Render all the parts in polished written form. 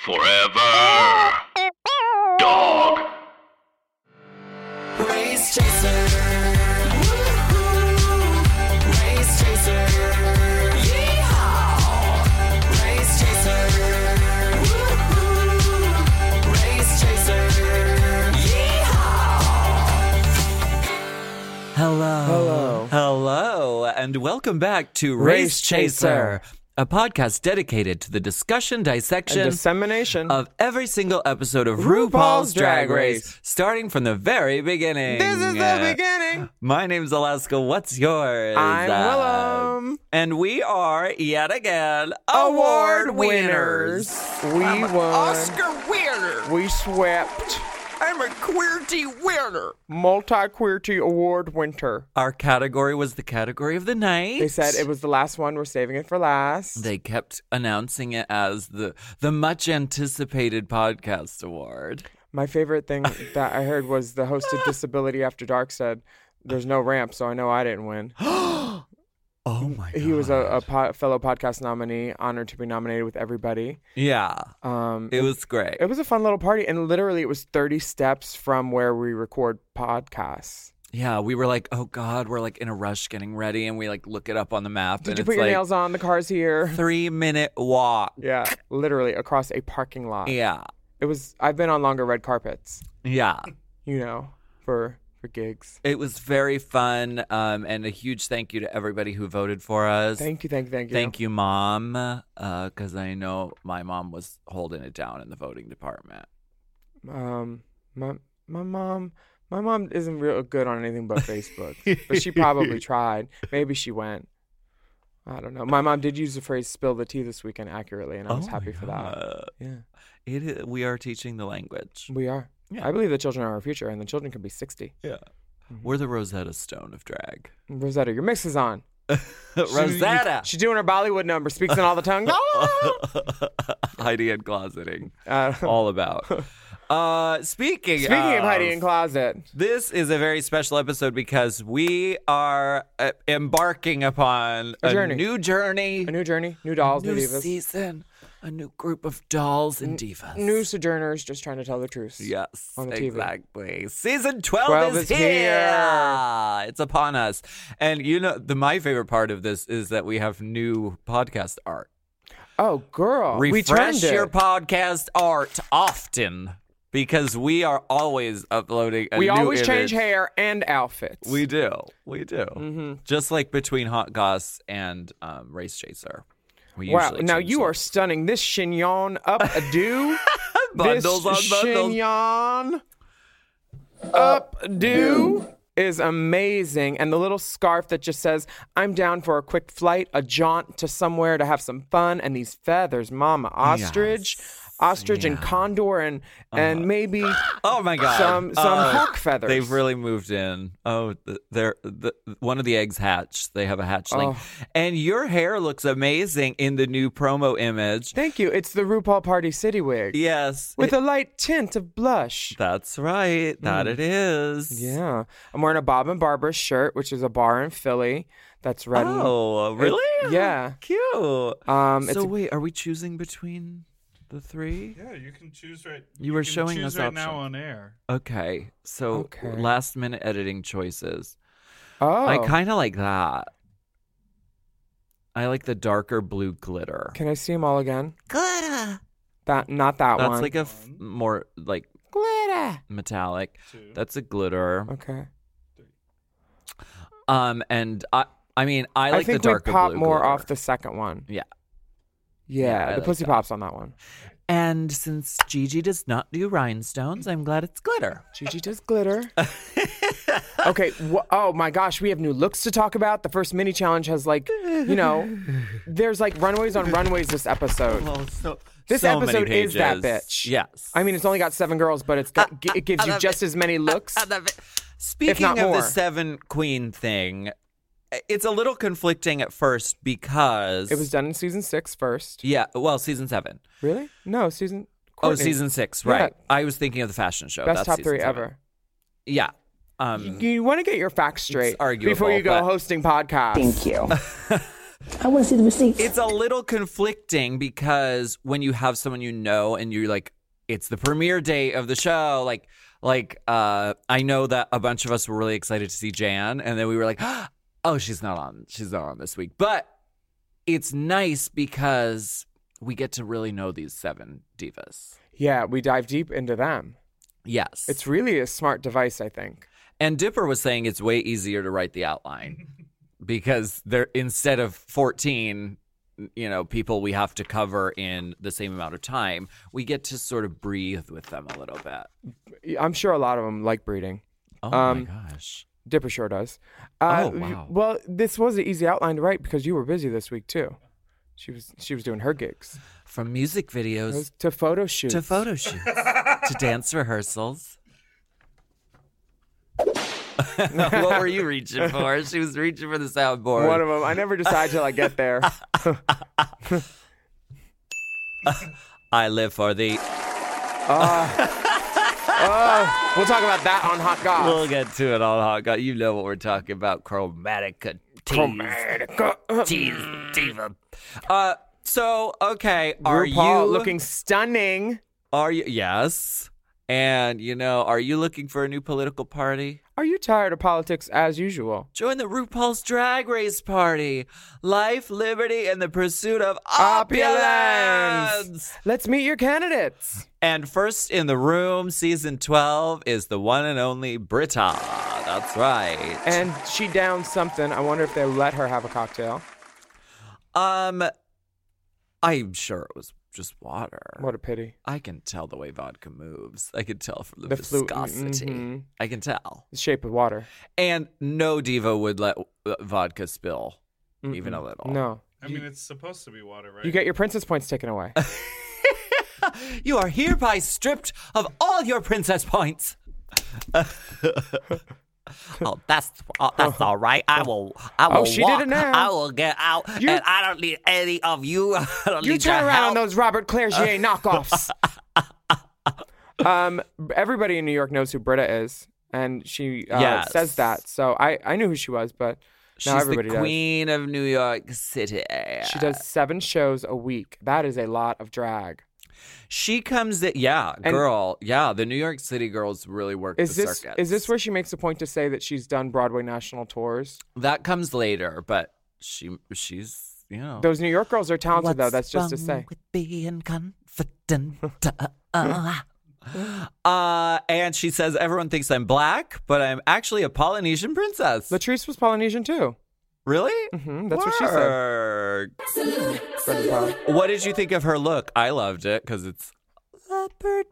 Forever. Dog. Race Chaser. Woo-hoo. Race Chaser. Yeehaw. Race Chaser. Woo-hoo. Race Chaser. Yeehaw. Hello, and welcome back to Race Chaser, a podcast dedicated to the discussion, dissection, and dissemination of every single episode of RuPaul's Drag Race, starting from the very beginning. This is the beginning. My name's Alaska. What's yours? I'm Willem. And we are, yet again, Award winners. We won. Oscar winner. We swept. I'm a QWERTY winner. Multi-QWERTY award winter. Our category was the category of the night. They said it was the last one. We're saving it for last. They kept announcing it as the much anticipated podcast award. My favorite thing that I heard was the host of Disability After Dark said, "There's no ramp, so I know I didn't win." Oh my God. He was a fellow podcast nominee, honored to be nominated with everybody. Yeah. It was great. It was a fun little party, and literally it was 30 steps from where we record podcasts. Yeah, we were like, oh God, we're like in a rush getting ready, and we like look it up on the map. Did and you it's put your like nails on? The car's here. 3-minute walk. Yeah, literally across a parking lot. Yeah. It was. I've been on longer red carpets, Yeah. for gigs. It was very fun, and a huge thank you to everybody who voted for us. Thank you. Thank you, Mom, because I know my mom was holding it down in the voting department. My mom isn't real good on anything but Facebook, but she probably tried. Maybe she went. I don't know. My mom did use the phrase "spill the tea" this weekend accurately, and I was happy for that. Yeah, We are teaching the language. we are. Yeah. I believe the children are our future, and the children can be 60. Yeah. We're the Rosetta Stone of drag. Rosetta, your mix is on. Rosetta! She's doing her Bollywood number, speaks in all the tongues. Heidi and closeting. Uh, All about. Speaking of Heidi in closet. this is a very special episode because we are embarking upon A journey. new journey, A new journey, new dolls, new new divas. season, a new group of dolls and divas. New sojourners just trying to tell the truth. Yes, on the TV. exactly. Season 12, 12 is is here. It's upon us. And my favorite part of this is that we have new podcast art. Oh, girl. we Refresh turned your it. podcast art often because we are always uploading a We new always image. change hair and outfits. We do. Mm-hmm. Just like between Hot Goss and Race Chaser. We Wow. usually Now change you are those. stunning. This chignon up a do. Bundles on This bundles. chignon up do is amazing. And the little scarf that just says, "I'm down for a quick flight, a jaunt to somewhere to have some fun." And these feathers, Mama Ostrich. Ostrich and Yeah. condor and maybe Oh my God! some hawk feathers. They've really moved in. Oh, they're one of the eggs hatched. They have a hatchling, and your hair looks amazing in the new promo image. Thank you. It's the RuPaul Party City wig Yes, with a light tint of blush. that's right. That it is. Yeah. I'm wearing a Bob and Barbara shirt, which is a bar in Philly that's red. Oh, really? Yeah. Cute. It's So a- wait, are we choosing between the three? Yeah, you can choose right. You were can showing choose us right options. now on air. Okay. So Okay. last minute editing choices. Oh. I kind of like that. I like the darker blue glitter. Can I see them all again? Glitter. Not that That's one. like a more like glitter. metallic. 2. That's a glitter. Okay. And I mean, I like think the darker we pop blue more glitter. off the second one. Yeah. Yeah, I the like pussy that. pops on that one. And since Gigi does not do rhinestones, I'm glad it's glitter. Gigi does glitter. Okay. Oh my gosh, we have new looks to talk about. The first mini challenge has there's like runways on runways this episode. This so many episode is that pages. bitch. Yes. I mean, it's only got 7 girls, but it gives you just as many looks. Speaking not of more. the 7 queen thing, it's a little conflicting at first because It was done in season 6 first. yeah, well, season 7. Really? No, season. Oh, Courtney. season 6, Yeah. right? I was thinking of the fashion show. Best That's top season 3 7. ever. Yeah. You want to get your facts straight arguable, before you go but- hosting podcasts. Thank you. I want to see the receipts. It's a little conflicting because when you have someone you know and you're like, it's the premiere date of the show, I know that a bunch of us were really excited to see Jan, and then we were like, oh, she's not on this week. But it's nice because we get to really know these 7 divas. Yeah, we dive deep into them. Yes. It's really a smart device, I think. And Dipper was saying it's way easier to write the outline because instead of 14, people we have to cover in the same amount of time, we get to sort of breathe with them a little bit. I'm sure a lot of them like breeding. Oh, my gosh. Dipper sure does. Wow. Well, this was an easy outline to write because you were busy this week, too. She was doing her gigs. From music videos To photo shoots. to dance rehearsals. What were you reaching for? She was reaching for the soundboard. One of them. I never decide till I get there. I live for the... We'll talk about that on Hot Goss. We'll get to it on Hot God. You know what we're talking about. Chromatica. Tease diva. So, okay. Are RuPaul you... looking stunning. Are you... Yes. And, are you looking for a new political party? Are you tired of politics as usual? Join the RuPaul's Drag Race Party. Life, liberty, and the pursuit of opulence. Let's meet your candidates. And first in the room, season 12, is the one and only Britta. That's right. And she downed something. I wonder if they let her have a cocktail. I'm sure it was just water. What a pity. I can tell the way vodka moves. I can tell from the The viscosity. Mm-hmm. I can tell. The shape of water. And no diva would let vodka spill, even a little. No. I mean, it's supposed to be water, right? You get your princess points taken away. You are hereby stripped of all your princess points. Oh, that's all right. I will. She walk. did it now. I will get out, and I don't need any of you. I don't You need turn your around help. on those Robert Clergier knockoffs. Everybody in New York knows who Britta is, and she Yes. says that. So I knew who she was, but now She's everybody the queen of New York City. does. She does 7 shows a week. That is a lot of drag. She comes in, the New York City girls really work the circuits. Is this where she makes a point to say that she's done Broadway national tours? That comes later, but she's, Those New York girls are talented, though. That's just to wrong say. with being confident? And she says, everyone thinks I'm black, but I'm actually a Polynesian princess. Latrice was Polynesian, too. Really? That's what she said. Word. What did you think of her look? I loved it because it's leopard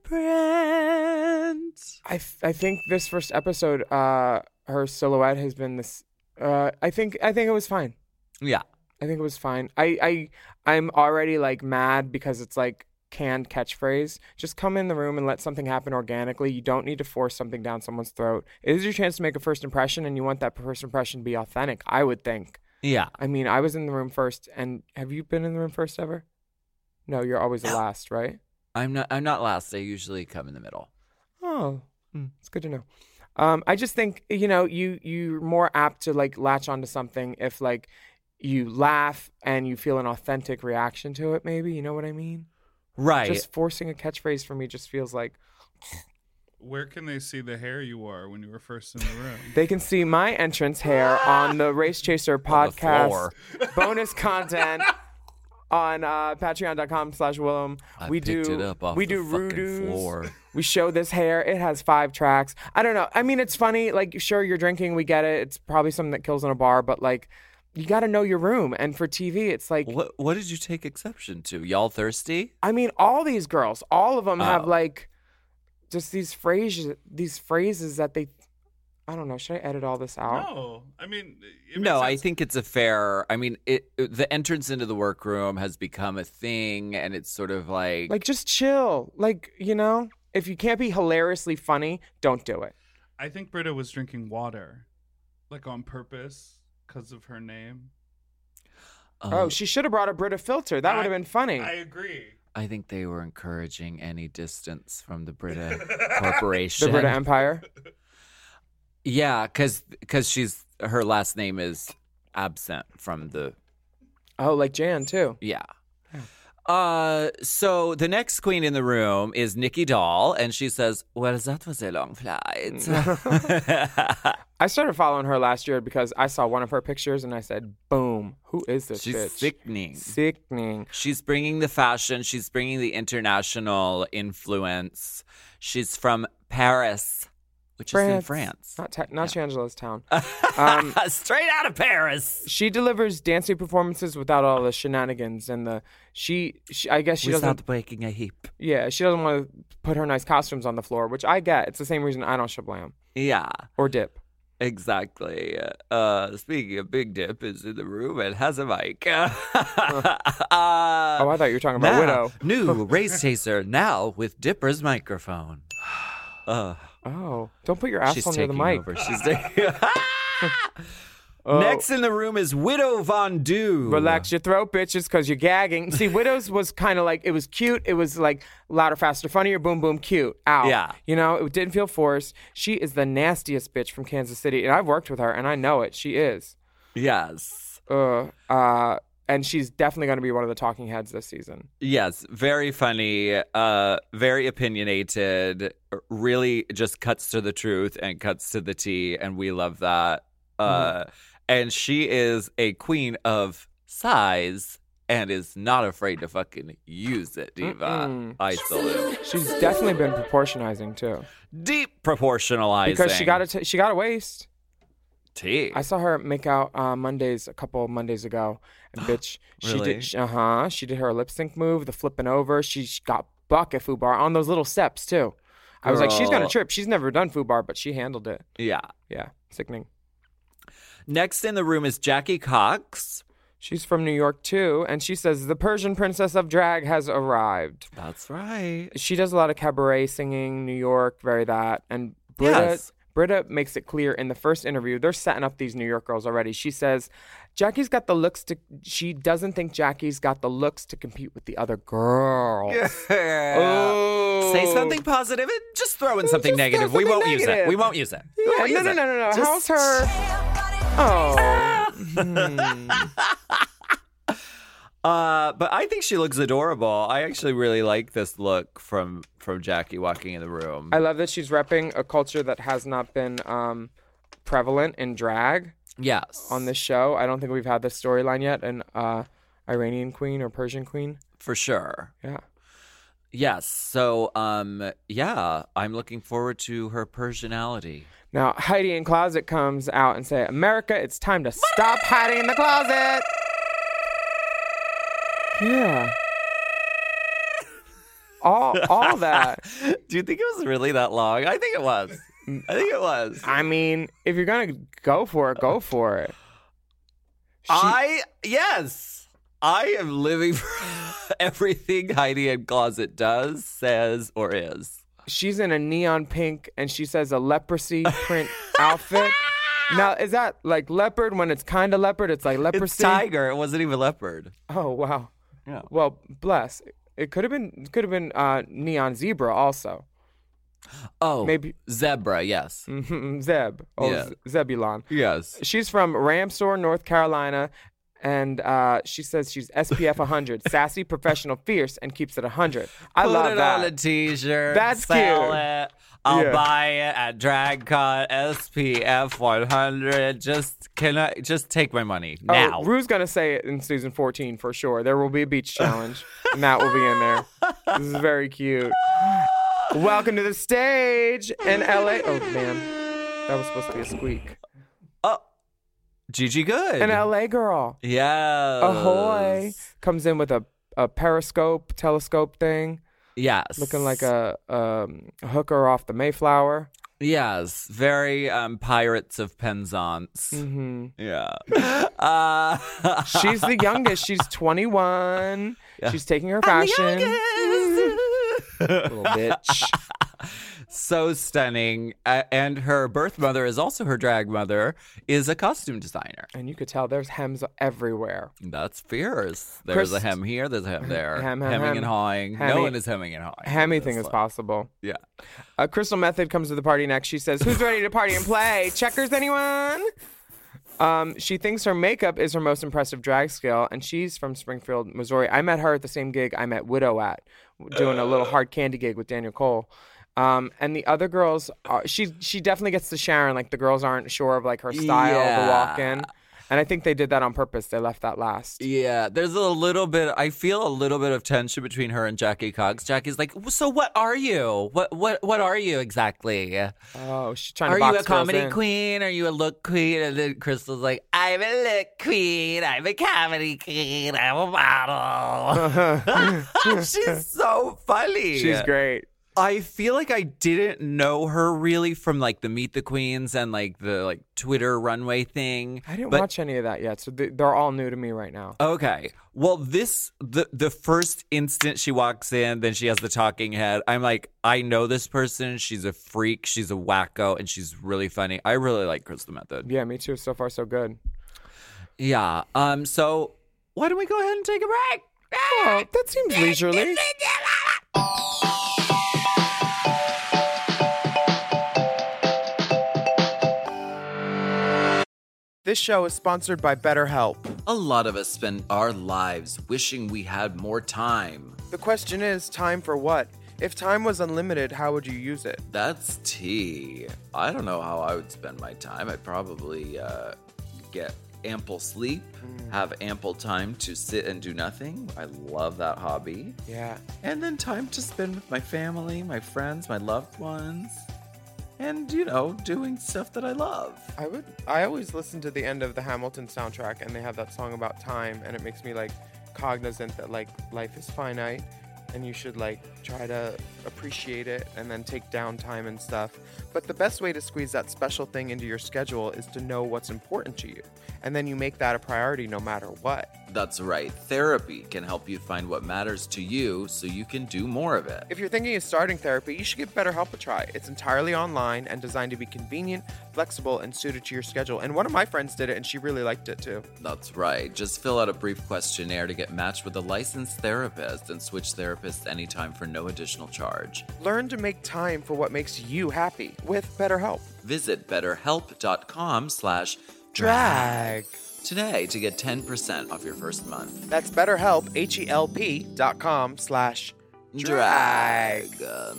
print. I think this first episode, her silhouette has been this. I think it was fine. Yeah. I think it was fine. I'm already like mad because it's like canned catchphrase. Just come in the room and let something happen organically. You don't need to force something down someone's throat. It is your chance to make a first impression, and you want that first impression to be authentic, I would think. Yeah. I mean, I was in the room first, and have you been in the room first ever? No, you're always the last, right? I'm not last. I usually come in the middle. Oh, it's good to know. I just think, you're more apt to like latch onto something if like you laugh and you feel an authentic reaction to it, maybe. You know what I mean? Right. Just forcing a catchphrase for me just feels like... Where can they see the hair you wore when you were first in the room? They can see my entrance hair on the Race Chaser podcast bonus content on patreon.com/Willem. We do Rudu's. Floor. We show this hair. It has 5 tracks. I don't know. I mean, it's funny. Like, sure, you're drinking. We get it. It's probably something that kills in a bar, but like, you got to know your room. And for TV, it's like... What did you take exception to? Y'all thirsty? I mean, all these girls, all of them have like just these phrases that they... I don't know. Should I edit all this out? No. I mean... No, I think it's a fair... I mean, the entrance into the workroom has become a thing, and it's sort of like... Like, just chill. Like, if you can't be hilariously funny, don't do it. I think Britta was drinking water, like on purpose, because of her name. Oh, she should have brought a Brita filter. That would have been funny. I agree. I think they were encouraging any distance from the Brita Corporation. The Brita Empire. Yeah, because her last name is absent from the Oh, like Jan too. Yeah. So the next queen in the room is Nikki Doll, and she says, "Well, that was a long flight." I started following her last year because I saw one of her pictures and I said, "Boom, who is this She's bitch?" sickening. Sickening. She's bringing the fashion. She's bringing the international influence. She's from Paris, which is in France. Not Shangela's town. Straight out of Paris. She delivers dancing performances without all the shenanigans and the she I guess she Without doesn't. breaking a hip. Yeah, she doesn't want to put her nice costumes on the floor, which I get. It's the same reason I don't shablam Yeah. or dip. Exactly. Speaking of Big Dip is in the room and has a mic. Oh, I thought you were talking about Widow. New Race Chaser now with Dipper's microphone. Oh, don't put your ass She's on near the taking mic. over. She's taking. Oh. Next in the room is Widow Von Du. Relax your throat, bitches, because you're gagging. See, Widows was kind of like, it was cute. It was like louder, faster, funnier, boom, boom, cute. Ow. Yeah. You know, it didn't feel forced. She is the nastiest bitch from Kansas City, and I've worked with her, and I know it. She is. Yes. And she's definitely going to be one of the talking heads this season. Yes. Very funny. Very opinionated. Really just cuts to the truth and cuts to the tea, and we love that. And she is a queen of size and is not afraid to fucking use it, diva. I salute. She's definitely been proportionizing, too. Deep proportionalizing. Because she got a waist. Tea. I saw her make out a couple of Mondays ago, and bitch, Really? she did her lip sync move, the flipping over. She got buck at Fubar on those little steps too. I was like, she's gonna Girl. trip. She's never done Fubar, but she handled it. Yeah. Yeah, sickening. Next in the room is Jackie Cox. She's from New York too, and she says the Persian princess of drag has arrived. That's right. She does a lot of cabaret singing, New York, very that, and Britta makes it clear in the first interview, they're setting up these New York girls already. She says, she doesn't think Jackie's got the looks to compete with the other girls. Oh. Say something positive and just throw in something Just throw negative. We won't something use it. negative. We won't use it. Yeah, no. Just- How's her? Oh. But I think she looks adorable. I actually really like this look from Jackie walking in the room. I love that she's repping a culture that has not been prevalent in drag Yes. on this show. I don't think we've had this storyline yet, an Iranian queen or Persian queen. For sure. Yeah. Yes. So, yeah, I'm looking forward to her Persianality. Now, Heidi in Closet comes out and say, America, it's time to stop hiding in the closet. Yeah. All that. Do you think it was really that long? I think it was. I mean, if you're going to go for it, go for it. Yes. I am living for everything Heidi in Closet does, says, or is. She's in a neon pink, and she says a leprosy print outfit. Now, is that like leopard when it's kind of leopard? It's like leprosy? It's tiger. It wasn't even leopard. Oh, wow. Yeah. Well, bless. It could have been neon zebra also. Oh, Maybe zebra. Yes. Zeb. Oh, Yeah. Zebulon. Yes. She's from Ramsor, North Carolina, and she says she's SPF 100, sassy, professional, fierce, and keeps it 100. I love Put it that. on a t-shirt. That's sell cute. it. I'll Yeah. buy it at DragCon SPF 100. Just take my money now. Oh, Rue's gonna say it in season 14 for sure. There will be a beach challenge, and that will be in there. This is very cute. Welcome to the stage in LA. Oh man, that was supposed to be a squeak. Oh, Gigi Good. An LA girl. Yes. Ahoy comes in with a periscope telescope thing, Yes. looking like a hooker off the Mayflower. Yes. Very Pirates of Penzance. Mm-hmm. Yeah. She's the youngest. She's 21. She's taking her fashion. Little bitch. So stunning. And her birth mother is also her drag mother, is a costume designer. And you could tell there's hems everywhere. That's fierce. There's a Chris- hem here, there's a hem there. Hem, hemming and hawing. Hemmy- No one is hemming and hawing. Anything It's is possible. Yeah. Crystal Method comes to the party next. She says, who's ready to party and play? Checkers, anyone? She thinks her makeup is her most impressive drag skill, and she's from Springfield, Missouri. I met her at the same gig I met Widow at, doing a little hard candy gig with Daniel Cole. And the other girls, she definitely gets to Sharon. Like, the girls aren't sure of, like, her style to walk in. And I think they did that on purpose. They left that last. Yeah, there's a little bit. I feel a little bit of tension between her and Jackie Cox. Jackie's like, so what are you? What are you exactly? Oh, she's trying to Are box you a comedy girls in. queen? Are you a look queen? And then Crystal's like, I'm a look queen. I'm a comedy queen. I'm a model. She's so funny. She's great. I feel like I didn't know her really from like the Meet the Queens and like the like Twitter runway thing. I didn't watch any of that yet, so they're all new to me right now. Okay. Well, the first instant she walks in, then she has the talking head. I'm like, I know this person. She's a freak. She's a wacko, and she's really funny. I really like Crystal Method. Yeah, me too. So far, so good. Yeah. So why don't we go ahead and take a break? Oh, that seems leisurely. This show is sponsored by BetterHelp. A lot of us spend our lives wishing we had more time. The question is, time for what? If time was unlimited, how would you use it? That's tea. I don't know how I would spend my time. I'd probably get ample sleep, have ample time to sit and do nothing. I love that hobby. Yeah. And then time to spend with my family, my friends, my loved ones. And, you know, doing stuff that I love. I always listen to the end of the Hamilton soundtrack, and they have that song about time, and it makes me like cognizant that like life is finite, and you should like try to appreciate it and then take downtime and stuff. But the best way to squeeze that special thing into your schedule is to know what's important to you, and then you make that a priority no matter what. That's right. Therapy can help you find what matters to you so you can do more of it. If you're thinking of starting therapy, you should give BetterHelp a try. It's entirely online and designed to be convenient, flexible, and suited to your schedule. And one of my friends did it, and she really liked it too. That's right. Just fill out a brief questionnaire to get matched with a licensed therapist and switch therapists anytime for no additional charge. Learn to make time for what makes you happy with BetterHelp. Visit betterhelp.com/drag today to get 10% off your first month. That's BetterHelp, HELP.com/drag.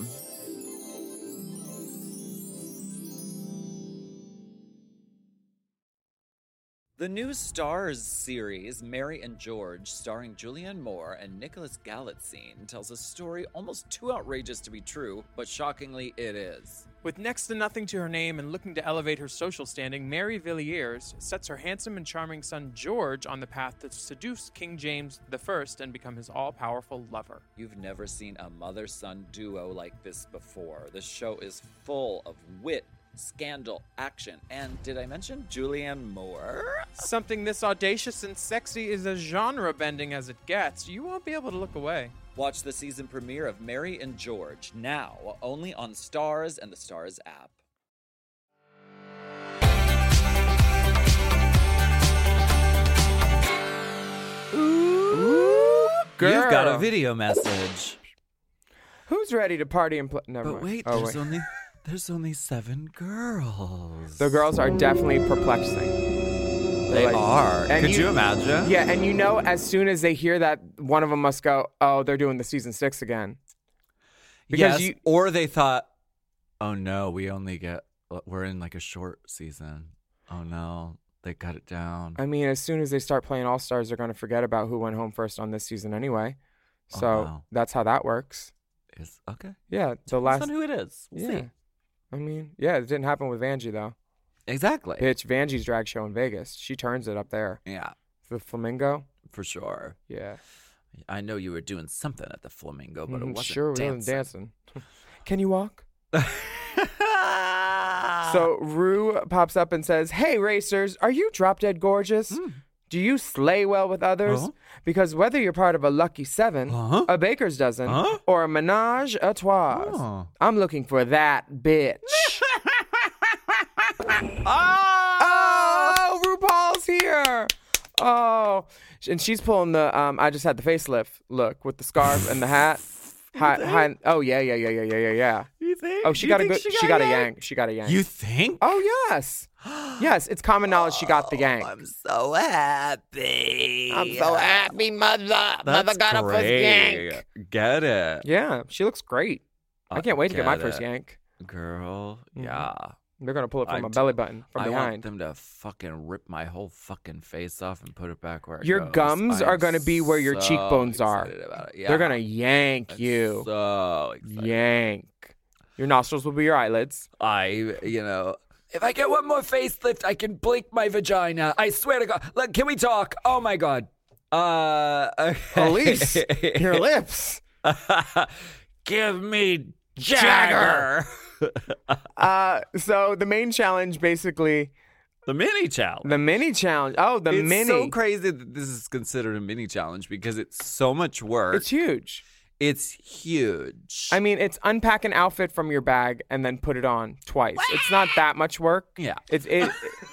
The new Stars series, Mary and George, starring Julianne Moore and Nicholas Galitzine, tells a story almost too outrageous to be true, but shockingly it is. With next to nothing to her name and looking to elevate her social standing, Mary Villiers sets her handsome and charming son George on the path to seduce King James I and become his all-powerful lover. You've never seen a mother-son duo like this before. The show is full of wit, scandal, action, and did I mention Julianne Moore? Something this audacious and sexy is as genre-bending as it gets. You won't be able to look away. Watch the season premiere of Mary and George now, only on Stars and the Stars app. Ooh, girl. You've got a video message. Who's ready to party and play? Never But mind. wait, there's only 7 girls. The girls are definitely perplexing. They like- are. and Could you imagine? Yeah, and you know, as soon as they hear that, one of them must go, oh, they're doing the season 6 again. Because Yes, or they thought, oh no, we're in like a short season. Oh no, they cut it down. I mean, as soon as they start playing All Stars, they're going to forget about who went home first on this season anyway. So wow. that's how that works. Is okay. Yeah, the Depends last. on who it is. We'll Yeah. see. I mean, yeah, it didn't happen with Vanjie though. Exactly. Bitch, Vanjie's drag show in Vegas. She turns it up there. Yeah, The Flamingo. for sure. Yeah. I know you were doing something at the Flamingo, but it wasn't sure, we dancing. wasn't dancing. Can you walk? So Rue pops up and says, "Hey racers, are you drop dead gorgeous? Do you slay well with others? Huh? Because whether you're part of a lucky 7, Huh? a baker's dozen, Huh? or a menage a trois, Oh. I'm looking for that bitch." Oh, RuPaul's here. Oh, and she's pulling the I just had the facelift look with the scarf and the hat. Oh yeah. You think? Oh, she You got a think good. She got a yank. She got a yank. You think? Oh yes. Yes, it's common knowledge she got the yank. I'm so happy. I'm so happy, mother. Mother That's got her first great. yank. Get it. Yeah, she looks great. I can't wait to get my first yank. Girl, Mhm. yeah. They're gonna pull it from I my do- belly button from I want behind. them to fucking rip my whole fucking face off and put it back where it Your goes. gums I'm are gonna be where your so cheekbones are. excited about it. Yeah. They're gonna yank I'm you. So excited. Yank. Your nostrils will be your eyelids. If I get one more facelift, I can blink my vagina. I swear to God. Look, can we talk? Oh my God. Okay. Elise, your lips. Give me Jagger. So the main challenge, basically, The mini challenge. the mini challenge. Oh, the It's mini. so crazy that this is considered a mini challenge because it's so much work. It's huge. It's huge. I mean, it's unpack an outfit from your bag and then put it on twice. It's not that much work. yeah. But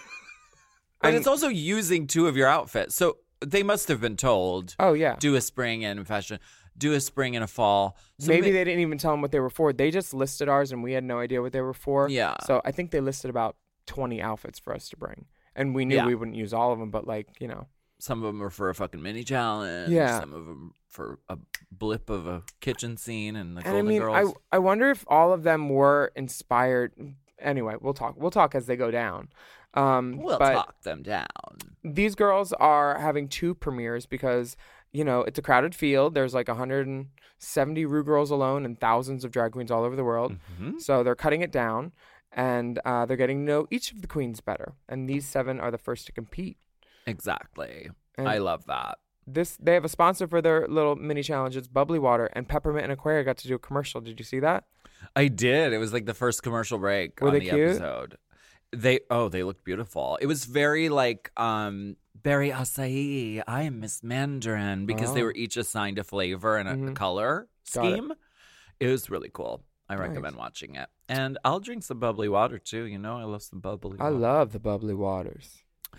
But it's also using two of your outfits. So they must have been told, oh yeah. do a spring and fashion, do a spring and a fall. So Maybe they didn't even tell them what they were for. They just listed ours, and we had no idea what they were for. Yeah. So I think they listed about 20 outfits for us to bring, and we knew Yeah. we wouldn't use all of them. But some of them are for a fucking mini challenge. Yeah. Some of them for a blip of a kitchen scene and the and I Golden mean, Girls. I wonder if all of them were inspired. Anyway, we'll talk. We'll talk as they go down. We'll but talk them down. These girls are having 2 premieres because it's a crowded field. There's like 170 Rue girls alone and thousands of drag queens all over the world. Mhm. So they're cutting it down, and they're getting to know each of the queens better. And these 7 are the first to compete. Exactly. And I love that. they have a sponsor for their little mini challenge. It's Bubbly Water, and Peppermint and Aquaria got to do a commercial. Did you see that? I did. It was like the first commercial break Were on they the cute? episode. They looked beautiful. It was very like Berry Acai. I am Miss Mandarin because they Oh. were each assigned a flavor and a Mhm. color Got it. scheme. It was really cool. I recommend watching it. And I'll drink some bubbly water too. I love some bubbly I water. love the bubbly waters.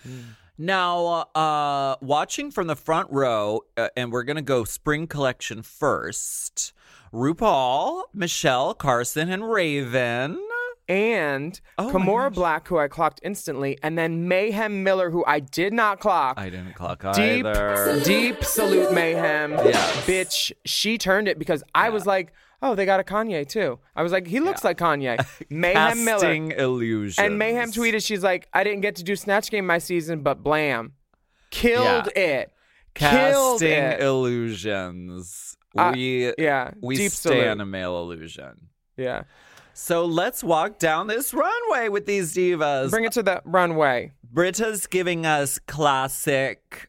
Now, watching from the front row, and we're going to go spring collection first. RuPaul, Michelle, Carson, and Raven. And Oh my Kimora gosh. Black, who I clocked instantly, and then Mayhem Miller, who I did not clock. I didn't clock Deep, either. deep salute, Mayhem. Yes. Bitch, she turned it because I was like, oh, they got a Kanye too. I was like, he looks like Kanye. Mayhem Miller. Casting illusions. And Mayhem tweeted, she's like, I didn't get to do Snatch Game my season, but blam. Killed it. Killed Casting it. illusions. Yeah. We deep stand salute. a male illusion. Yeah. So let's walk down this runway with these divas. Bring it to the runway. Britta's giving us classic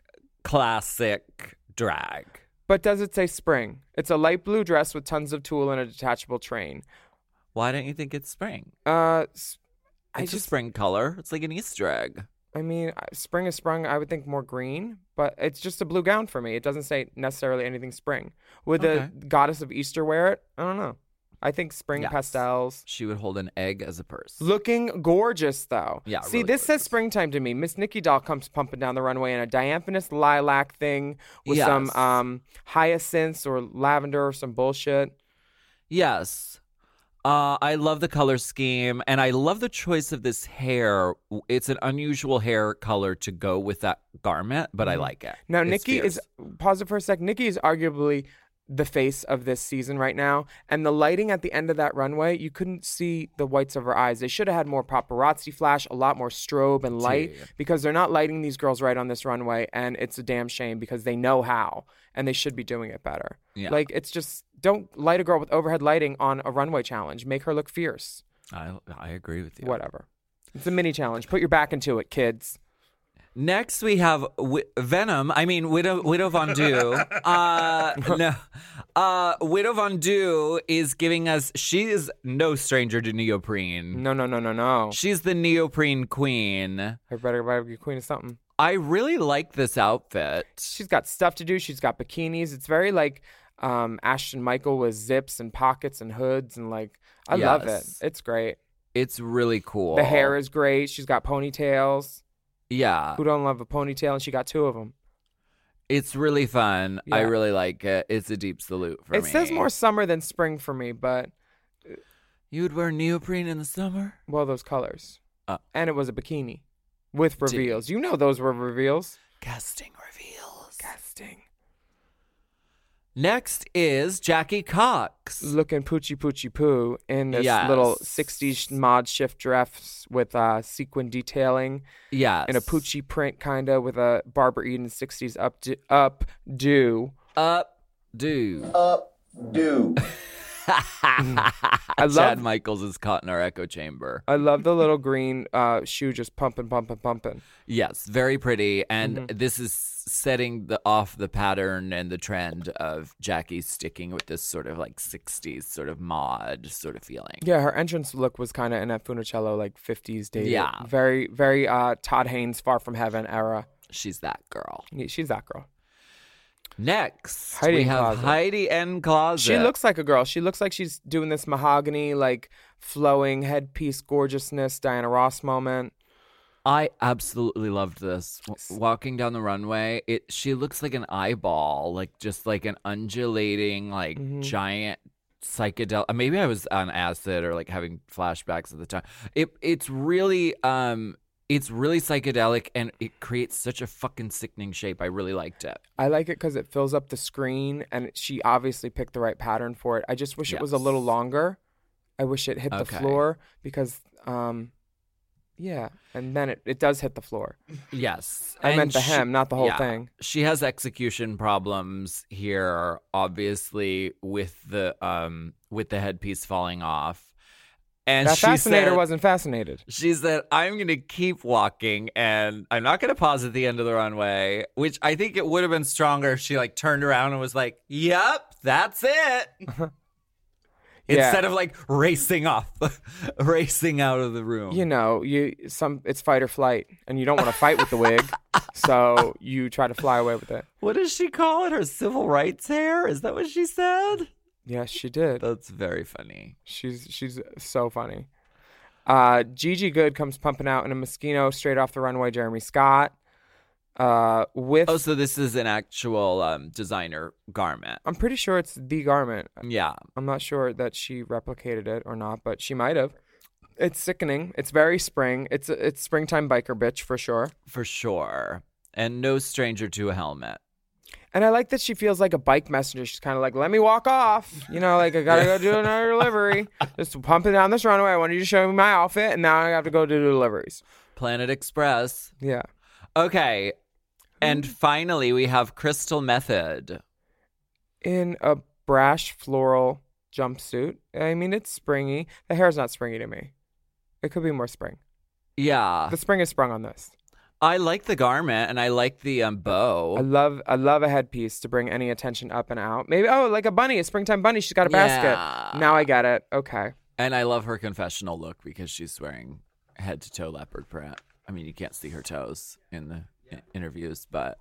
drag. But does it say spring? It's a light blue dress with tons of tulle and a detachable train. Why don't you think it's spring? It's It's a spring color. It's like an Easter egg. I mean, spring is sprung. I would think more green, but it's just a blue gown for me. It doesn't say necessarily anything spring. Would Okay. the goddess of Easter wear it? I don't know. I think spring Yes. pastels. She would hold an egg as a purse. Looking gorgeous, though. Yeah, See, really this says gorgeous. springtime to me. Miss Nikki Doll comes pumping down the runway in a diaphanous lilac thing with Yes. some hyacinths or lavender or some bullshit. Yes. I love the color scheme, and I love the choice of this hair. It's an unusual hair color to go with that garment, but I like it. Now, It's Nikki fierce. is, pause it for a sec. Nikki is arguably the face of this season right now. And the lighting at the end of that runway, you couldn't see the whites of her eyes. They should have had more paparazzi flash, a lot more strobe and light, Gee. because they're not lighting these girls right on this runway. And it's a damn shame because they know how and they should be doing it better. Yeah. Like, it's just, don't light a girl with overhead lighting on a runway challenge. Make her look fierce. I agree with you. Whatever. It's a mini challenge. Put your back into it, kids. Next, we have Venom. I mean, Widow Von Du. Widow Von Du is giving us. She is no stranger to neoprene. No. She's the neoprene queen. Everybody be queen of something. I really like this outfit. She's got stuff to do. She's got bikinis. It's very like Ashton Michael with zips and pockets and hoods and like I love it. Yes. It's great. It's really cool. The hair is great. She's got ponytails. Yeah, Who don't love a ponytail? And she got 2 of them. it's really fun. I Yeah. really like it. It's a deep salute for me. It says more summer than spring for me, but You would wear neoprene in the summer? well, those colors. And it was a bikini with reveals. You know those were reveals. Casting reveals. Casting. Next is Jackie Cox. Looking poochie poo in this Yes. little 60s mod shift dress with sequin detailing Yes. in a poochie print kind of with a Barbara Eden 60s updo. Updo. I love Chad Michaels is caught in our echo chamber. I love the little green shoe just pumping. Yes, very pretty. And this is setting off the pattern and the trend of Jackie sticking with this sort of like 60s sort of mod sort of feeling. Yeah, her entrance look was kind of in that Funicello like 50s dated. Yeah. Very, very Todd Haynes Far From Heaven era. She's that girl. She's that girl. Next, Heidi we N. have Closet. Heidi N. Closet. She looks like a girl. She looks like she's doing this mahogany, like flowing headpiece gorgeousness, Diana Ross moment. I absolutely loved this. Walking down the runway, she looks like an eyeball, like just like an undulating, like giant psychedelic. Maybe I was on acid or like having flashbacks at the time. It's really psychedelic and it creates such a fucking sickening shape. I really liked it. I like it because it fills up the screen, and she obviously picked the right pattern for it. I just wish it was a little longer. I wish it hit the floor because, yeah, and then it does hit the floor. Yes. I meant the hem, not the whole thing. She has execution problems here, obviously, with the headpiece falling off. And That she fascinator said, wasn't fascinated. She said, I'm going to keep walking and I'm not going to pause at the end of the runway, which I think it would have been stronger if she like turned around and was like, yep, that's it. Instead of like racing off, racing out of the room. You know, it's fight or flight, and you don't want to fight with the wig, so you try to fly away with it. What does she call it? Her civil rights hair? Is that what she said? Yes, she did. That's very funny. She's so funny. Gigi Good comes pumping out in a Moschino straight off the runway. Jeremy Scott. With so this is an actual designer garment. I'm pretty sure it's the garment. Yeah. I'm not sure that she replicated it or not, but she might have. It's sickening. It's very spring. It's springtime biker bitch for sure. For sure. And no stranger to a helmet. And I like that she feels like a bike messenger. She's kind of like, let me walk off. You know, like, I got to go do another delivery. Just pumping down this runway. I wanted you to show me my outfit, and now I have to go do deliveries. Planet Express. Yeah. Okay. And finally, we have Crystal Method. In a brash floral jumpsuit. I mean, it's springy. The hair's not springy to me. It could be more spring. Yeah. The spring is sprung on this. I like the garment and I like the bow. I love a headpiece to bring any attention up and out. Maybe like a bunny, a springtime bunny. She's got a basket. Now I get it. Okay. And I love her confessional look because she's wearing head to toe leopard print. I mean, you can't see her toes in the interviews, but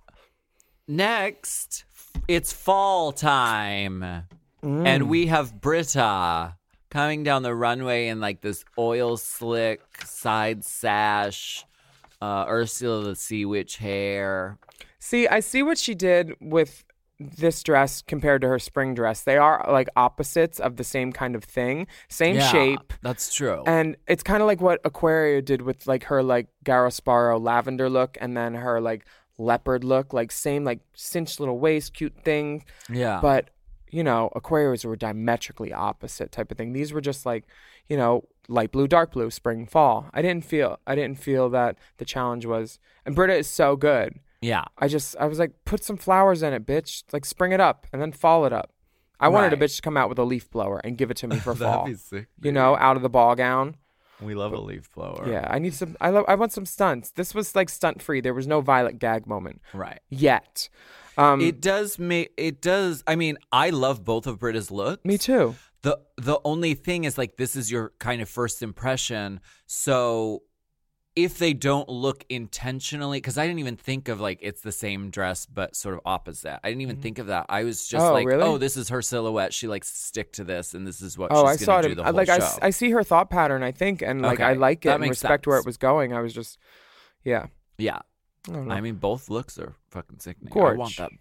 next it's fall time, and we have Britta coming down the runway in like this oil slick side sash. Ursula the Sea Witch hair. See, I see what she did with this dress compared to her spring dress. They are like opposites of the same kind of thing, same shape. That's true. And it's kind of like what Aquaria did with like her like Garo Sparrow lavender look, and then her like leopard look, like same like cinched little waist, cute thing. Yeah. But you know, Aquarias were diametrically opposite type of thing. These were just like, you know, light blue, dark blue, spring, fall. I didn't feel that the challenge was, and Britta is so good. Yeah. I was like, put some flowers in it, bitch. Like spring it up and then fall it up. I wanted a bitch to come out with a leaf blower and give it to me for fall. That'd be sick. You know, out of the ball gown. We love a leaf blower. Yeah, I need some. I want some stunts. This was like stunt free. There was no Violet gag moment. Right. Yet. It does. I mean, I love both of Britta's looks. Me too. The only thing is like this is your kind of first impression. So if they don't look intentionally, because I didn't even think of like it's the same dress but sort of opposite. I didn't even think of that. I was just really? this is her silhouette. She likes to stick to this, and this is what I she's saw going to it. do the whole Like show. I see her thought pattern. I think, and like I Okay, like it that and makes respect where sense. it was going. I was just, yeah. Yeah. I don't know. I mean, both looks are fucking sickening. Gorge. I want that black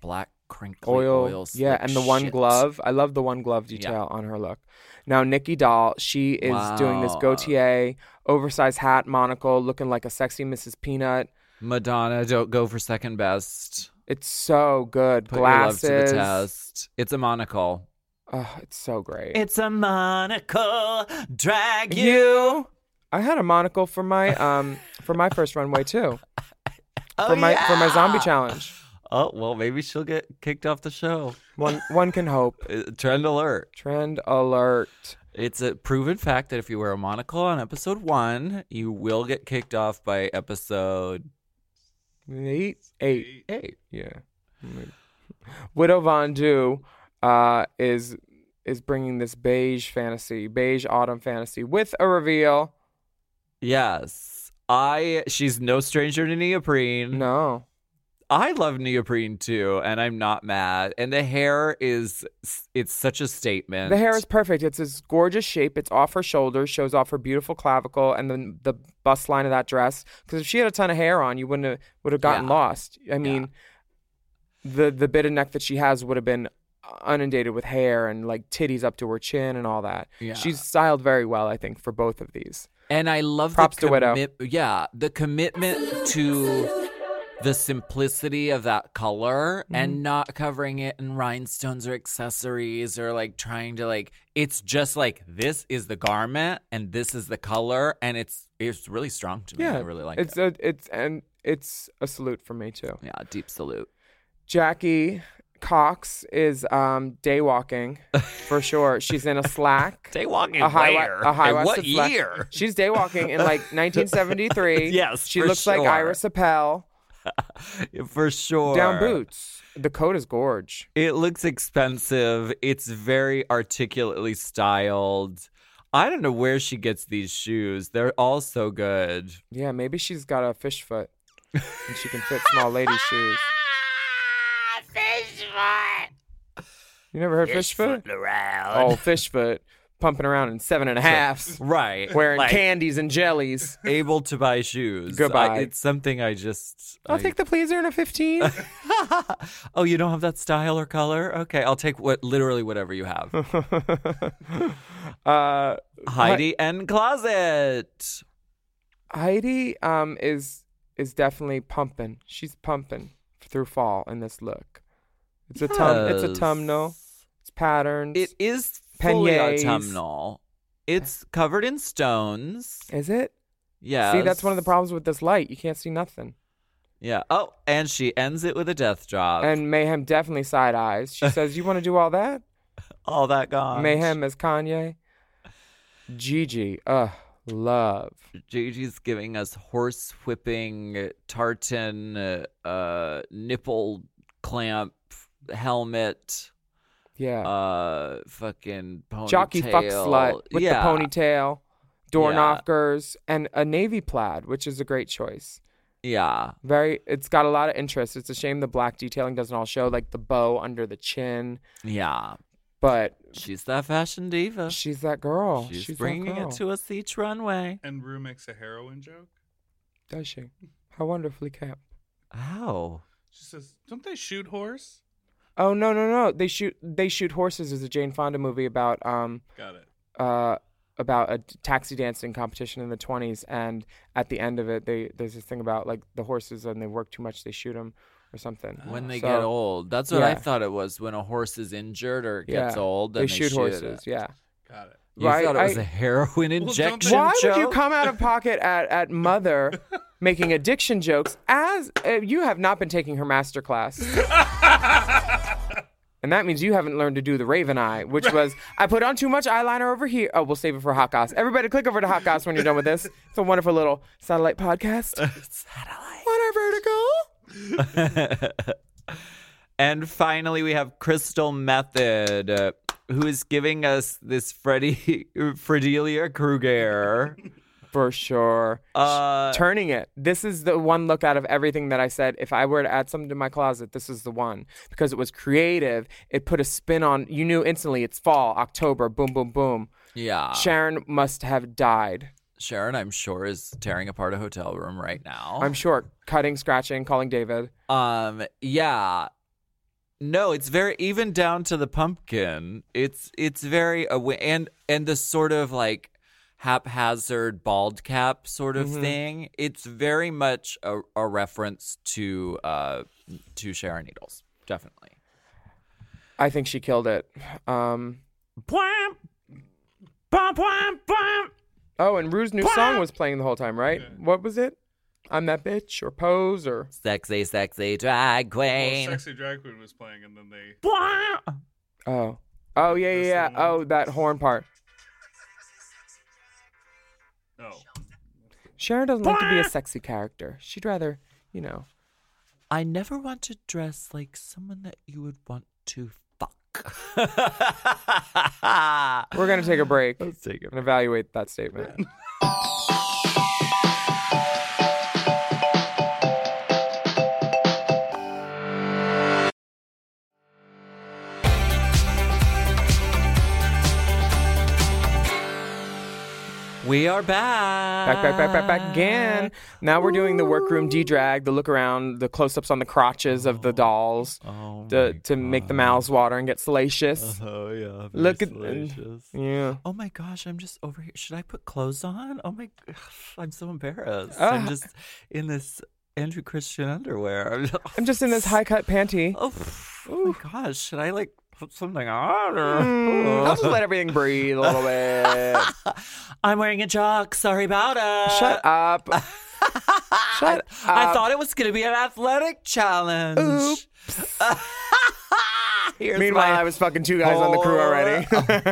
crinkly oil. Yeah, slick and the one shit. glove. I love the one glove detail on her look. Now, Nikki Doll, she is doing this Wow. Gautier, oversized hat, monocle, looking like a sexy Mrs. Peanut. Madonna, don't go for second best. It's so good. Put your love Glasses. to the test. It's a monocle. Oh, it's so great. It's a monocle. Drag You. I had a monocle for my first runway too. For my zombie challenge. Oh, well, maybe she'll get kicked off the show. One can hope. Trend alert. Trend alert. It's a proven fact that if you wear a monocle on episode 1, you will get kicked off by episode 8. 8. Yeah. Widow Von Du is bringing this beige autumn fantasy with a reveal. Yes. She's no stranger to neoprene. No. I love neoprene too, and I'm not mad. And the hair it's such a statement. The hair is perfect. It's this gorgeous shape. It's off her shoulders, shows off her beautiful clavicle and then the bust line of that dress. Because if she had a ton of hair on, you would have gotten lost. I mean, the bit of neck that she has would have been inundated with hair and like titties up to her chin and all that. Yeah. She's styled very well, I think, for both of these. And I love Props to Widow. the commitment to the simplicity of that color and not covering it in rhinestones or accessories or like trying to like, it's just like, this is the garment and this is the color, and it's really strong to me. Yeah, I really like it's it. It's a salute for me too. Yeah, deep salute. Jackie Cox is day walking for sure. She's in a slack. Day walking A high where? a high In what waisted slack. year? She's day walking in like 1973. Yes, she for looks like sure. Iris Appel. For sure. Down boots. The coat is gorge. It looks expensive. It's very articulately styled. I don't know where she gets these shoes. They're all so good. Yeah, maybe she's got a fish foot and she can fit small lady shoes. Fish foot. You never heard fish foot? Around. Oh, fish foot. Pumping around in 7.5s. Right. Wearing Like, candies and jellies. able to buy shoes. Goodbye. It's something I just... I'll take the pleaser in a 15. Oh, you don't have that style or color? Okay, I'll take literally whatever you have. Heidi and Closet. Heidi is definitely pumping. She's pumping through fall in this look. It's a autumnal. It's patterns. It is fully Peignets. autumnal. It's covered in stones. Is it? Yeah. See, that's one of the problems with this light. You can't see nothing. Yeah. Oh, and she ends it with a death drop. And Mayhem definitely side eyes. She says, "You want to do all that?" all that gone. Mayhem as Kanye. Gigi, love. Gigi's giving us horse whipping, tartan, nipple clamp, helmet, Yeah. fucking ponytail. Jockey fuck slut with the ponytail, door Yeah. knockers, and a navy plaid, which is a great choice. Yeah. It's got a lot of interest. It's a shame the black detailing doesn't all show, like the bow under the chin. Yeah. But She's that fashion diva. she's that girl. She's that bringing girl. it to us each runway. And Rue makes a heroin joke. Does she? How wonderfully kept. How? She says, "Don't they shoot horse?" Oh no! They shoot horses is a Jane Fonda movie about Got it. about a taxi dancing competition in the 20s, and at the end of it, there's this thing about like the horses and they work too much, they shoot them or something. When they So, get old. That's what I yeah. thought it was. When a horse is injured or gets yeah, old, then they shoot horses. it. Yeah. Got it. You Right, thought it was I- a heroin don't injection they- Why would you joke? come out of pocket at Mother making addiction jokes as you have not been taking her master class? And that means you haven't learned to do the Raven Eye, which was, I put on too much eyeliner over here. Oh, we'll save it for Hot Goss. Everybody click over to Hot Goss when you're done with this. It's a wonderful little satellite podcast. Want our vertical? And finally, we have Crystal Method, who is giving us this Fredelia Kruger. For sure. Turning it. This is the one look out of everything that I said. If I were to add something to my closet, this is the one. Because it was creative. It put a spin on, you knew instantly it's fall, October, boom, boom, boom. Yeah. Sharon must have died. Sharon, I'm sure, is tearing apart a hotel room right now. I'm sure. Cutting, scratching, calling David. Yeah. No, it's very even down to the pumpkin. It's very and the sort of like haphazard bald cap sort of thing. It's very much a reference to Sharon Needles, definitely. I think she killed it. Oh, and Rue's new song was playing the whole time, right? Yeah. What was it? I'm That Bitch or Pose or... Sexy, sexy drag Well, queen. Sexy Drag Queen was playing, and then they. Oh. Oh, yeah. This one. Oh, that horn part. Oh. Sharon doesn't like to be a sexy character. She'd rather, I never want to dress like someone that you would want to fuck. We're going to take a break Let's take it. and evaluate that statement. We are back. Back again. Now we're doing the workroom de-drag, the look around, the close-ups on the crotches of the dolls Oh, to make the mouths water and get salacious. oh yeah. Look at yeah. Oh my gosh, I'm just over here. Should I put clothes on? Oh my, I'm so embarrassed. Ah. I'm just in this Andrew Christian underwear. I'm just in this high-cut panty. Oh my gosh, should I like put something on? Or? I'll just let everything breathe a little bit. I'm wearing a jock. Sorry about it. Shut up. Shut up. I thought it was going to be an athletic challenge. Oops. Here's Meanwhile, my- I was fucking two guys on the crew already.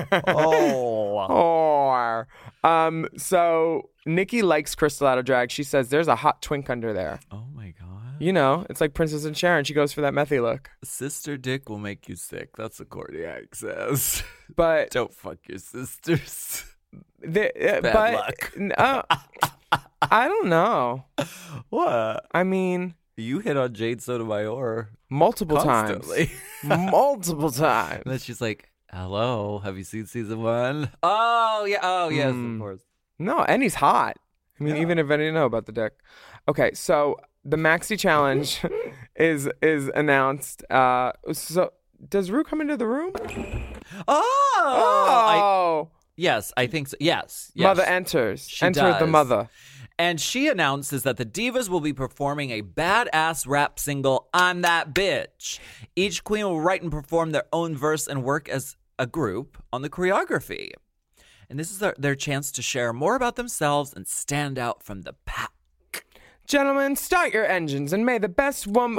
So Nikki likes Crystal out of drag. She says there's a hot twink under there. Oh my god. It's like Princess and Sharon. She goes for that methy look. Sister dick will make you sick. That's what Cordiac says. But Don't fuck your sisters. Bad luck. I don't know. What? I mean, You hit on Jade Sotomayor multiple constantly. times. Multiple times. And then she's like, hello, have you seen season 1? Oh, yeah. Oh, yes, of course. No, and he's hot. I mean, even if I didn't know about the dick. Okay, so the Maxi Challenge is announced. So does Rue come into the room? Oh! Yes, I think so. Yes. Mother enters. She Enter the does. mother. And she announces that the Divas will be performing a badass rap single, I'm That Bitch. Each queen will write and perform their own verse and work as a group on the choreography. And this is their chance to share more about themselves and stand out from the pack. Gentlemen, start your engines and may the best woman.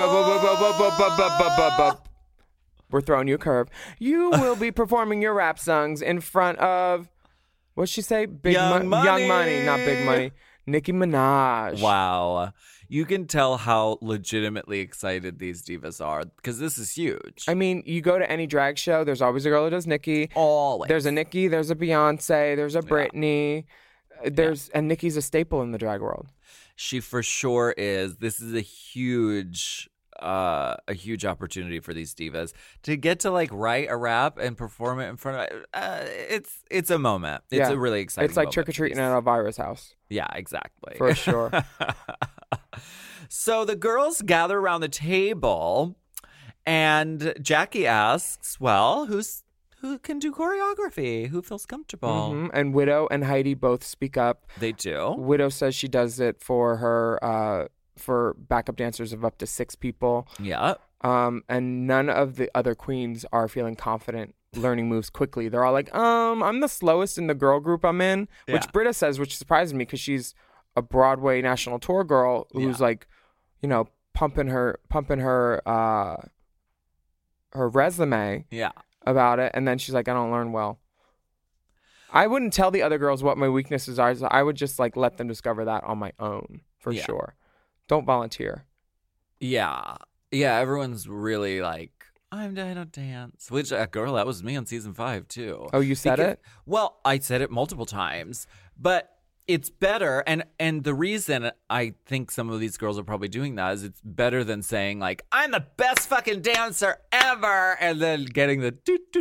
We're throwing you a curve. You will be performing your rap songs in front of, what'd she say? Young Money. Young Money, not Big Money. Nicki Minaj. Wow. You can tell how legitimately excited these divas are because this is huge. I mean, you go to any drag show, there's always a girl who does Nicki. Always. There's a Nicki, there's a Beyonce, there's a Britney. And Nicki's a staple in the drag world. She for sure is. This is a huge opportunity for these divas to get to like write a rap and perform it in front of. It's a moment. It's a really exciting. It's like moment trick or for treating these. at Elvira's house. Yeah, exactly. For sure. So the girls gather around the table, and Jackie asks, "Well, who can do choreography? Who feels comfortable?" Mhm. And Widow and Heidi both speak up. They do. Widow says she does it for her for backup dancers of up to 6 people. Yeah. And none of the other queens are feeling confident learning moves quickly. They're all like, I'm the slowest in the girl group I'm in, which Yeah. Britta says, which surprises me because she's a Broadway national tour girl who's like, pumping her resume Yeah. about it. And then she's like, I don't learn well. I wouldn't tell the other girls what my weaknesses are. So I would just like let them discover that on my own for Yeah. sure. Don't volunteer. Yeah. Yeah, everyone's really like, I don't dance. Which, girl, that was me on season 5, too. Oh, you said it? Well, I said it multiple times, but it's better. And the reason I think some of these girls are probably doing that is it's better than saying, like, I'm the best fucking dancer ever, and then getting the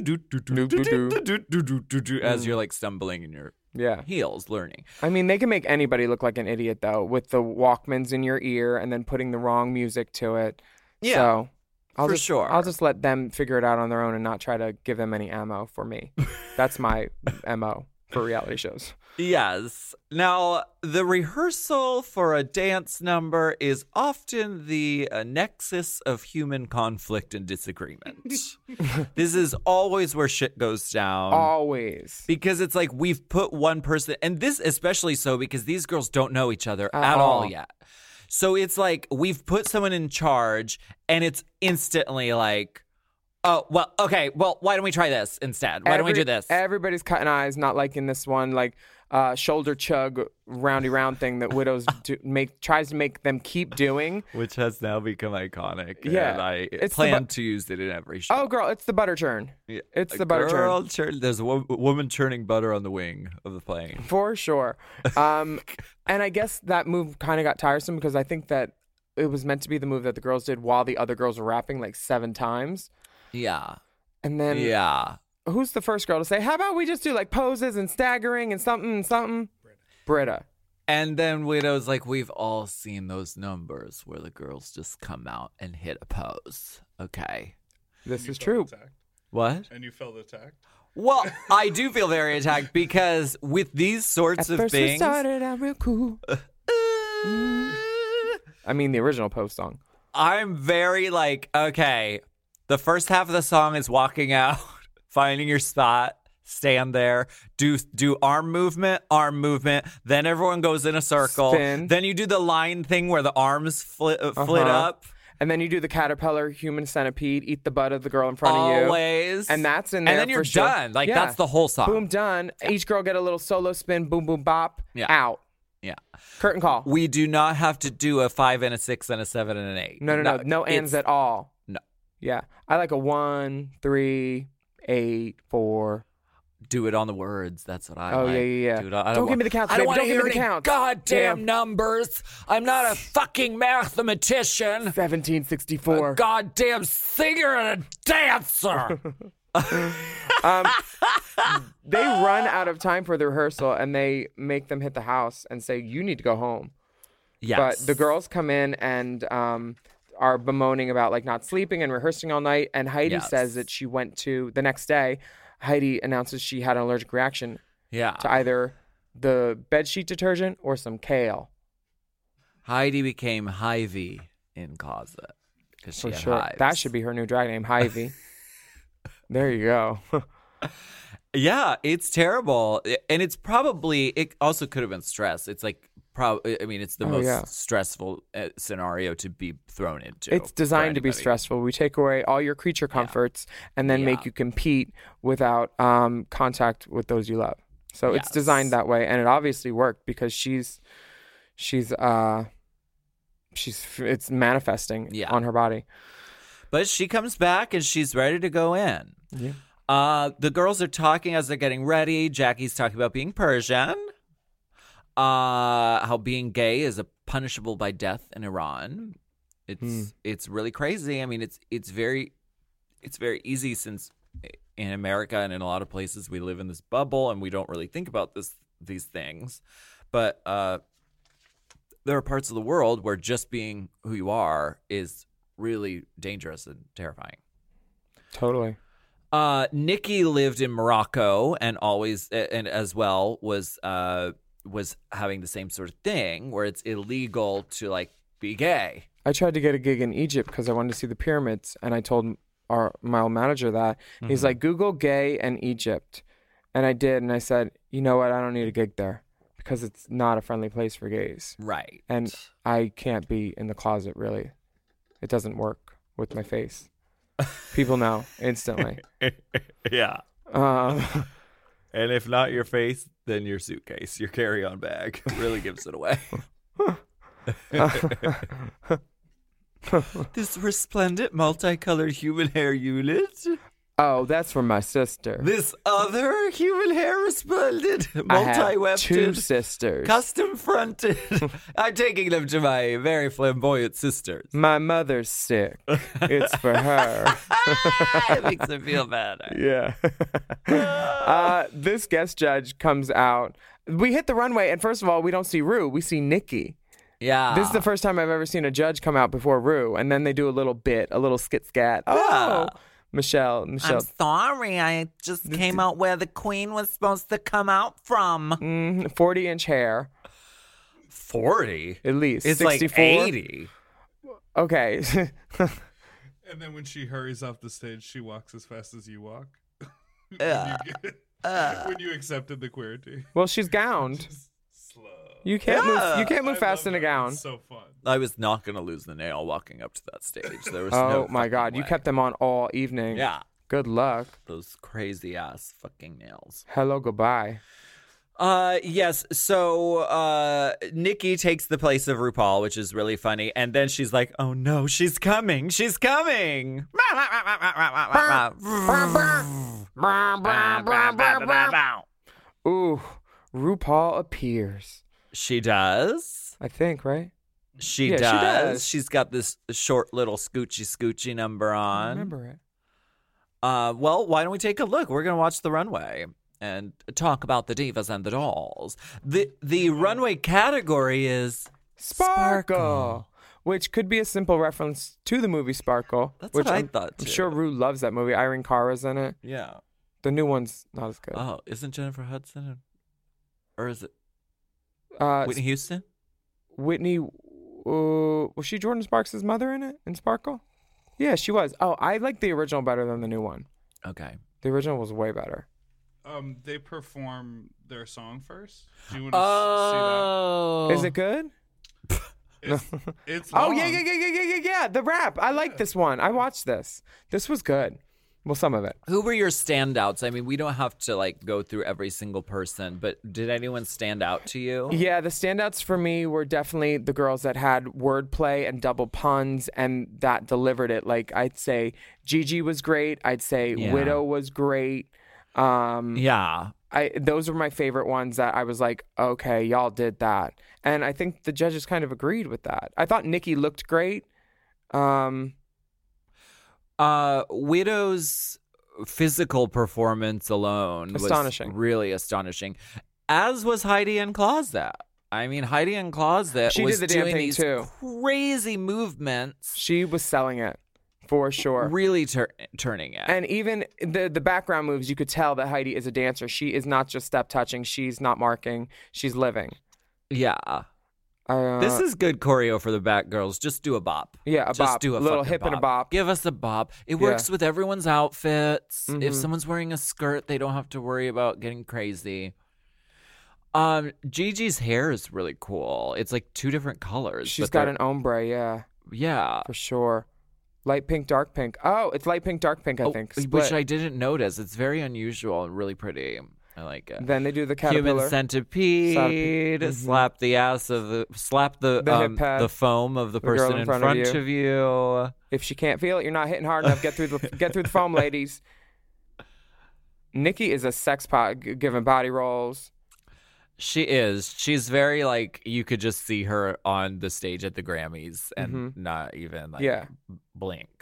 do as you're, like, stumbling in your Yeah. heels learning. I mean, they can make anybody look like an idiot, though, with the Walkmans in your ear and then putting the wrong music to it. Yeah. So, I'll For just, sure. I'll just let them figure it out on their own and not try to give them any ammo for me. That's my MO for reality shows. Yes. Now, the rehearsal for a dance number is often the nexus of human conflict and disagreement. This is always where shit goes down. Always. Because it's like we've put one person, and this especially so because these girls don't know each other at all all. yet. So it's like we've put someone in charge, and it's instantly like, oh, well, okay, well, why don't we try this instead? Why don't we do this? Everybody's cutting eyes, not like in this one, like shoulder chug roundy round thing that widows tries to make them keep doing. Which has now become iconic. Yeah, And I it's plan to use it in every show. Oh, girl, it's the butter churn. Yeah. It's the butter churn. There's a woman churning butter on the wing of the plane. For sure. And I guess that move kind of got tiresome because I think that it was meant to be the move that the girls did while the other girls were rapping like 7 times. Yeah. And then Yeah. who's the first girl to say, how about we just do like poses and staggering and something and something? Britta. And then Widow's like, we've all seen those numbers where the girls just come out and hit a pose. Okay. This You is felt true. attacked. What? And you felt attacked. Well, I do feel very attacked because with these sorts At of first we things. started out real cool. I mean, the original Post song. I'm very like, okay, the first half of the song is walking out, finding your spot, stand there, do arm movement, then everyone goes in a circle. Spin. Then you do the line thing where the arms flit up. And then you do the caterpillar, human centipede, eat the butt of the girl in front of you. Always. And that's in there And then you're for sure. done. Like, Yeah. that's the whole song. Boom, done. Each girl get a little solo spin, boom, boom, bop, Yeah. out. Yeah. Curtain call. We do not have to do a 5 and a 6 and a 7 and an 8. No ends at all. No. Yeah. I like a 1, 3, 8, 4. Do it on the words. That's what I Oh, like. yeah. Do it on- I Don't give me the counts, I don't baby. want to Don't give hear me the any counts. goddamn Damn. numbers. I'm not a fucking mathematician. 1764. A goddamn singer and a dancer. They run out of time for the rehearsal and they make them hit the house and say, you need to go home. Yes. But the girls come in and are bemoaning about like not sleeping and rehearsing all night. And Heidi Yes. says that she went to the next day. Heidi announces she had an allergic reaction Yeah. to either the bedsheet detergent or some kale. Heidi became Hyvy in closet because she For had sure. hives. That should be her new drag name, Hyvy. There you go. Yeah, it's terrible, and it's probably it also could have been stress. It's like it's the Oh, most yeah. stressful scenario to be thrown into. It's for designed to be anybody. stressful. We take away all your creature comforts and then Yeah. make you compete without contact with those you love. So it's Yes. designed that way, and it obviously worked because it's manifesting Yeah. on her body. But she comes back and she's ready to go in. Yeah. The girls are talking as they're getting ready. Jackie's talking about being Persian. How being gay is punishable by death in Iran. It's really crazy. I mean, it's very easy since in America and in a lot of places we live in this bubble and we don't really think about these things. But there are parts of the world where just being who you are is really dangerous and terrifying. Totally. Nikki lived in Morocco and always, and as well was having the same sort of thing where it's illegal to like be gay. I tried to get a gig in Egypt because I wanted to see the pyramids, and I told my old manager that. He's like, Google gay and Egypt. And I did, and I said, you know what? I don't need a gig there because it's not a friendly place for gays. Right. And I can't be in the closet, really. It doesn't work with my face. People know instantly. Yeah. Um, And if not your face, then your suitcase, your carry-on bag really gives it away. This resplendent, multicolored human hair unit. oh, that's from my sister. This other human hair resplendent, I have 2 multi-wefted, sisters. custom fronted. I'm taking them to my very flamboyant sisters. My mother's sick. It's for her. It makes me feel better. Yeah. This guest judge comes out. We hit the runway, and first of all, we don't see Rue. We see Nikki. Yeah. This is the first time I've ever seen a judge come out before Rue, and then they do a little bit, a little skit scat. Oh, Yeah. Michelle. I'm sorry. I just came out where the queen was supposed to come out from. 40-inch hair, 40? at least. It's 64. like 80. Okay. And then when she hurries off the stage, she walks as fast as you walk. When you accepted the queerty. Well, she's gowned. Just slow. You can't move. You can't move I fast love in a that. gown. It's so fun. I was not going to lose the nail walking up to that stage. There was Oh no my fucking God! You way. kept them on all evening. Yeah. Good luck. Those crazy ass fucking nails. Hello, goodbye. Yes. So, Nikki takes the place of RuPaul, which is really funny. And then she's like, oh no, she's coming. She's coming. Ooh, RuPaul appears. She does. I think, right? She Yeah, she does. does. She's got this short little scoochie number I on. remember it. Well, why don't we take a look? We're going to watch the runway and talk about the divas and the dolls. The runway category is Sparkle, which could be a simple reference to the movie Sparkle. That's which what I I'm, thought, I'm too. sure Rue loves that movie. Irene Cara's in it. Yeah. The new one's not as good. Oh, isn't Jennifer Hudson in, or is it Whitney. Whitney Houston? Was she Jordan Sparks' mother in it, in Sparkle? Yeah, she was. Oh, I like the original better than the new one. Okay. The original was way better. They perform their song first. Do you want to see Oh. Is it good? that? It's Oh, long. yeah. The rap. I like this one. I watched this. This was good. Well, some of it. Who were your standouts? I mean, we don't have to like go through every single person, but did anyone stand out to you? Yeah, the standouts for me were definitely the girls that had wordplay and double puns and that delivered it. Like, I'd say Gigi was great. I'd say Yeah. Widow was great. Yeah. Those were my favorite ones that I was like, okay, y'all did that. And I think the judges kind of agreed with that. I thought Nikki looked great. Widow's physical performance alone Astonishing. was really astonishing, as was Heidi N Closet. I mean, Heidi N Closet She did was the damn doing thing, these too. crazy movements, She was selling it for sure. really turning it. And even the background moves, you could tell that Heidi is a dancer. She is not just step touching. She's not marking. She's living. Yeah. Uh, This is good choreo for the Batgirls. Just do a bop. Yeah, a Just bop. do a Little fucking hip and a bop. Give us a bop. It Yeah. works with everyone's outfits. If Mhm. someone's wearing a skirt, they don't have to worry about getting crazy. Gigi's hair is really cool. It's like two different colors. she's but got they're- an ombre, yeah, yeah. for sure. Light pink, dark pink. Oh, it's light pink, dark pink, I think. Which Split. I didn't notice. It's very unusual and really pretty. I like it. Then they do the Human caterpillar. centipede. Mhm. Slap the ass of the The hip pad. the foam of the The girl person in front of you. If she can't feel it, you're not hitting hard enough. Get through the foam, ladies. Nikki is a sex pot giving body rolls. She is. She's very like you could just see her on the stage at the Grammys and not even like Yeah. blink.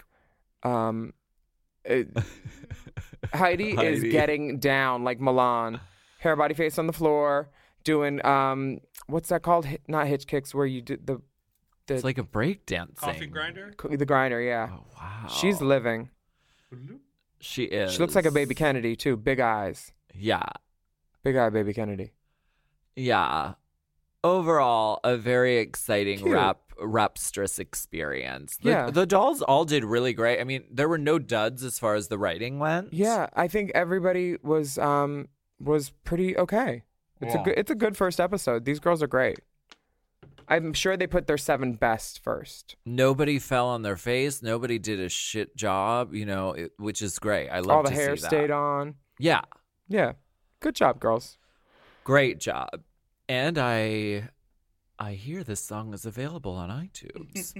Heidi is Heidi. getting down like Milan. Hair, body, face on the floor. Doing what's that called? Not hitch kicks, where you do the It's like a break dancing. Coffee grinder. the grinder. Yeah, Oh, wow. she's living. She is. She looks like a baby Kennedy too. Big eyes. Yeah. Big eye baby Kennedy. Yeah. Overall, a very exciting Cute. rapstress experience. Yeah. The dolls all did really great. I mean, there were no duds as far as the writing went. Yeah, I think everybody was pretty okay. It's a good first episode. These girls are great. I'm sure they put their 7 best first. Nobody fell on their face. Nobody did a shit job, which is great. I love All the to hair see that. stayed on. Yeah. Yeah, good job, girls. Great job. And I hear this song is available on iTunes.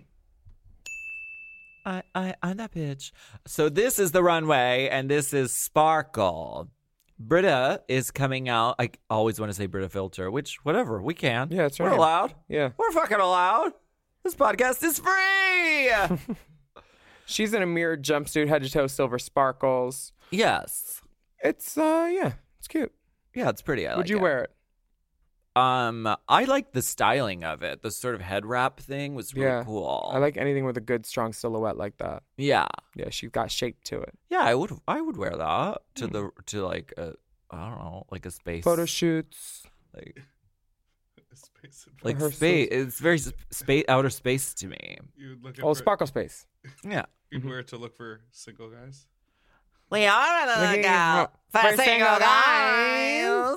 I'm that bitch. So this is the runway, and this is Sparkle. Britta is coming out. I always want to say Britta Filter, which, whatever, we can. Yeah, that's We're right. allowed. Yeah, We're fucking allowed. This podcast is free. she's in a mirrored jumpsuit, head to toe, silver sparkles. Yes. It's it's cute. Yeah, it's pretty. I Would like you it. wear it? I like the styling of it. The sort of head wrap thing was really Yeah. cool. I like anything with a good, strong silhouette like that. Yeah. Yeah, she got shape to it. Yeah, I would wear that to like a, I don't know, like a space Photo shoots. like Space and like Rehearsals. space. It's very space outer space to me. You look Oh, for, Sparkle Space. Yeah. You'd wear it to look for single guys. We are on the Looking out for single guys.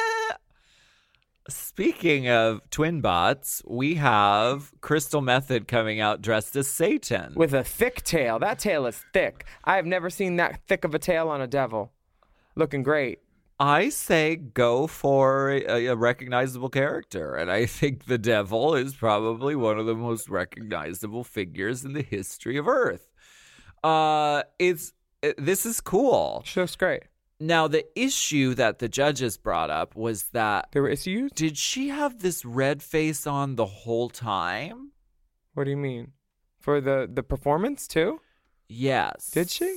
Speaking of twin bots, we have Crystal Method coming out dressed as Satan. With a thick tail. That tail is thick. I have never seen that thick of a tail on a devil. Looking great. I say go for a recognizable character, and I think the devil is probably one of the most recognizable figures in the history of Earth. This is cool. She looks great. Now, the issue that the judges brought up was that There were issues? did she have this red face on the whole time? What do you mean? For the performance too? Yes. Did she?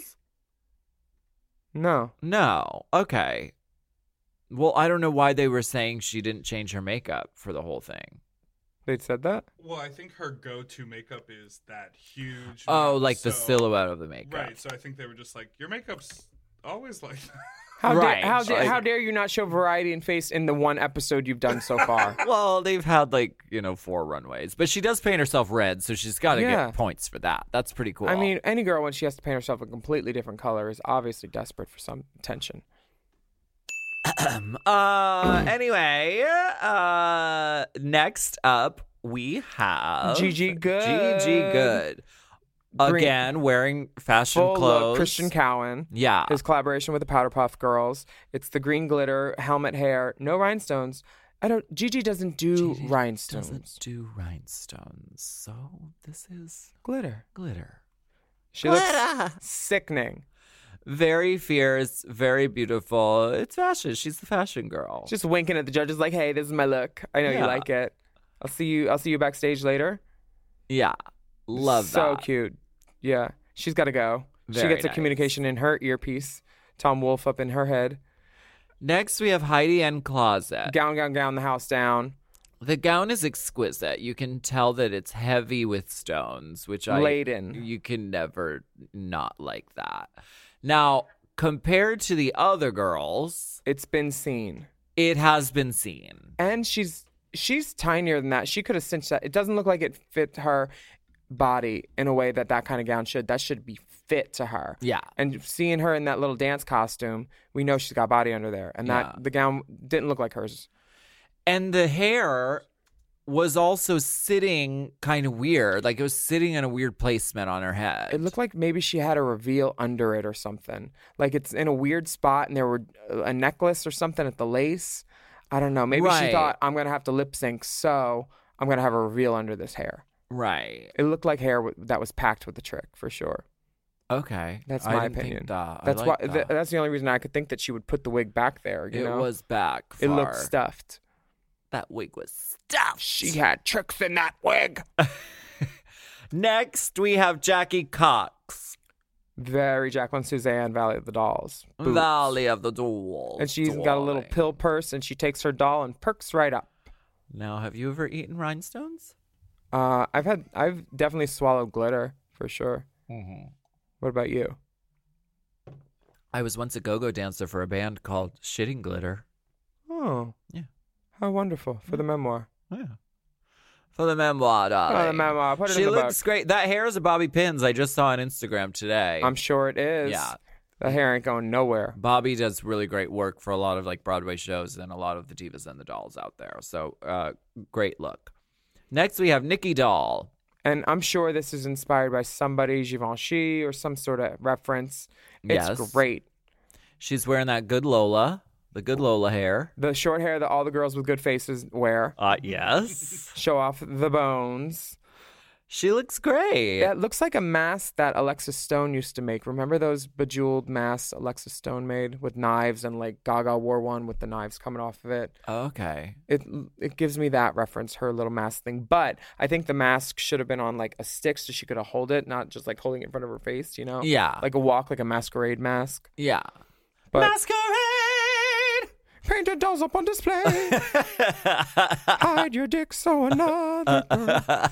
No. No. Okay. Well, I don't know why they were saying she didn't change her makeup for the whole thing. They said that? Well, I think her go-to makeup is that huge. Oh, mouth, like the so- silhouette of the makeup. Right. So I think they were just like, your makeup's always like that. Right, How like- how dare you not show variety in face in the one episode you've done so far? Well, they've had 4 runways, but she does paint herself red, so she's got to Yeah. get points for that. That's pretty cool. I mean, any girl when she has to paint herself a completely different color is obviously desperate for some attention. Anyway, next up we have Gigi Good. Gigi Good. Green- Again, wearing fashion Full clothes. look, Christian Cowan. Yeah. His collaboration with the Powder Puff Girls. It's the green glitter, helmet hair, no rhinestones. Gigi doesn't do Gigi rhinestones. Doesn't do rhinestones. So this is Glitter. glitter. She looks sickening. Very fierce, very beautiful. It's fashion. She's the fashion girl. Just winking at the judges like, "Hey, this is my look. I know you Yeah. like it. I'll see you backstage later." Yeah. Love So that. cute. Yeah. She's got to go. She Very gets a nice. communication in her earpiece. Tom Wolfe up in her head. Next, we have Heidi N. Closet. Gown, the house down. The gown is exquisite. You can tell that it's heavy with stones, which Laden. you can never not like that. Now, compared to the other girls, It's been seen. it has been seen. And she's tinier than that. She could have cinched that. It doesn't look like it fit her body in a way that kind of gown should. That should be fit to her. Yeah. And seeing her in that little dance costume, we know she's got body under there. And Yeah. the gown didn't look like hers. And the hair was also sitting kind of weird. Like it was sitting in a weird placement on her head. It looked like maybe she had a reveal under it or something. Like it's in a weird spot and there were a necklace or something at the lace. I don't know. Maybe she Right. thought, I'm going to have to lip sync, so I'm going to have a reveal under this hair. Right. It looked like hair that was packed with the trick, for sure. Okay. That's I my didn't think opinion. that. That's I why. like that. That's the only reason I could think that she would put the wig back there. You it know, was back it far. looked stuffed. That wig was stuffed. She had tricks in that wig. Next, we have Jackie Cox. Very Jacqueline Suzanne, Valley of the Dolls. Boots. Valley of the Dolls. And she's got a little Darling. pill purse, and she takes her doll and perks right up. Now, have you ever eaten rhinestones? I've definitely swallowed glitter for sure. Mm-hmm. What about you? I was once a go-go dancer for a band called Shitting Glitter. Oh, Yeah. How wonderful for the memoir. Yeah. For the memoir, darling. For the memoir, put it She in the looks book. great. That hair is a Bobby Pins. I just saw on Instagram today. I'm sure it is. Yeah. The hair ain't going nowhere. Bobby does really great work for a lot of Broadway shows and a lot of the divas and the dolls out there. So great look. Next we have Nikki Doll. And I'm sure this is inspired by somebody, Givenchy or some sort of reference. It's Yes. great. She's wearing that good Lola, the good Lola hair. The short hair that all the girls with good faces wear. Yes. Show off the bones. She looks great. That looks like a mask that Alexis Stone used to make. Remember those bejeweled masks Alexis Stone made with knives, and Gaga wore one with the knives coming off of it? Okay. It gives me that reference, her little mask thing. But I think the mask should have been on a stick so she could have hold it, not just holding it in front of her face, you know? Yeah. Like a walk, like a masquerade mask. Yeah. But Masquerade! Painted dolls up on display. Hide your dick so another girl.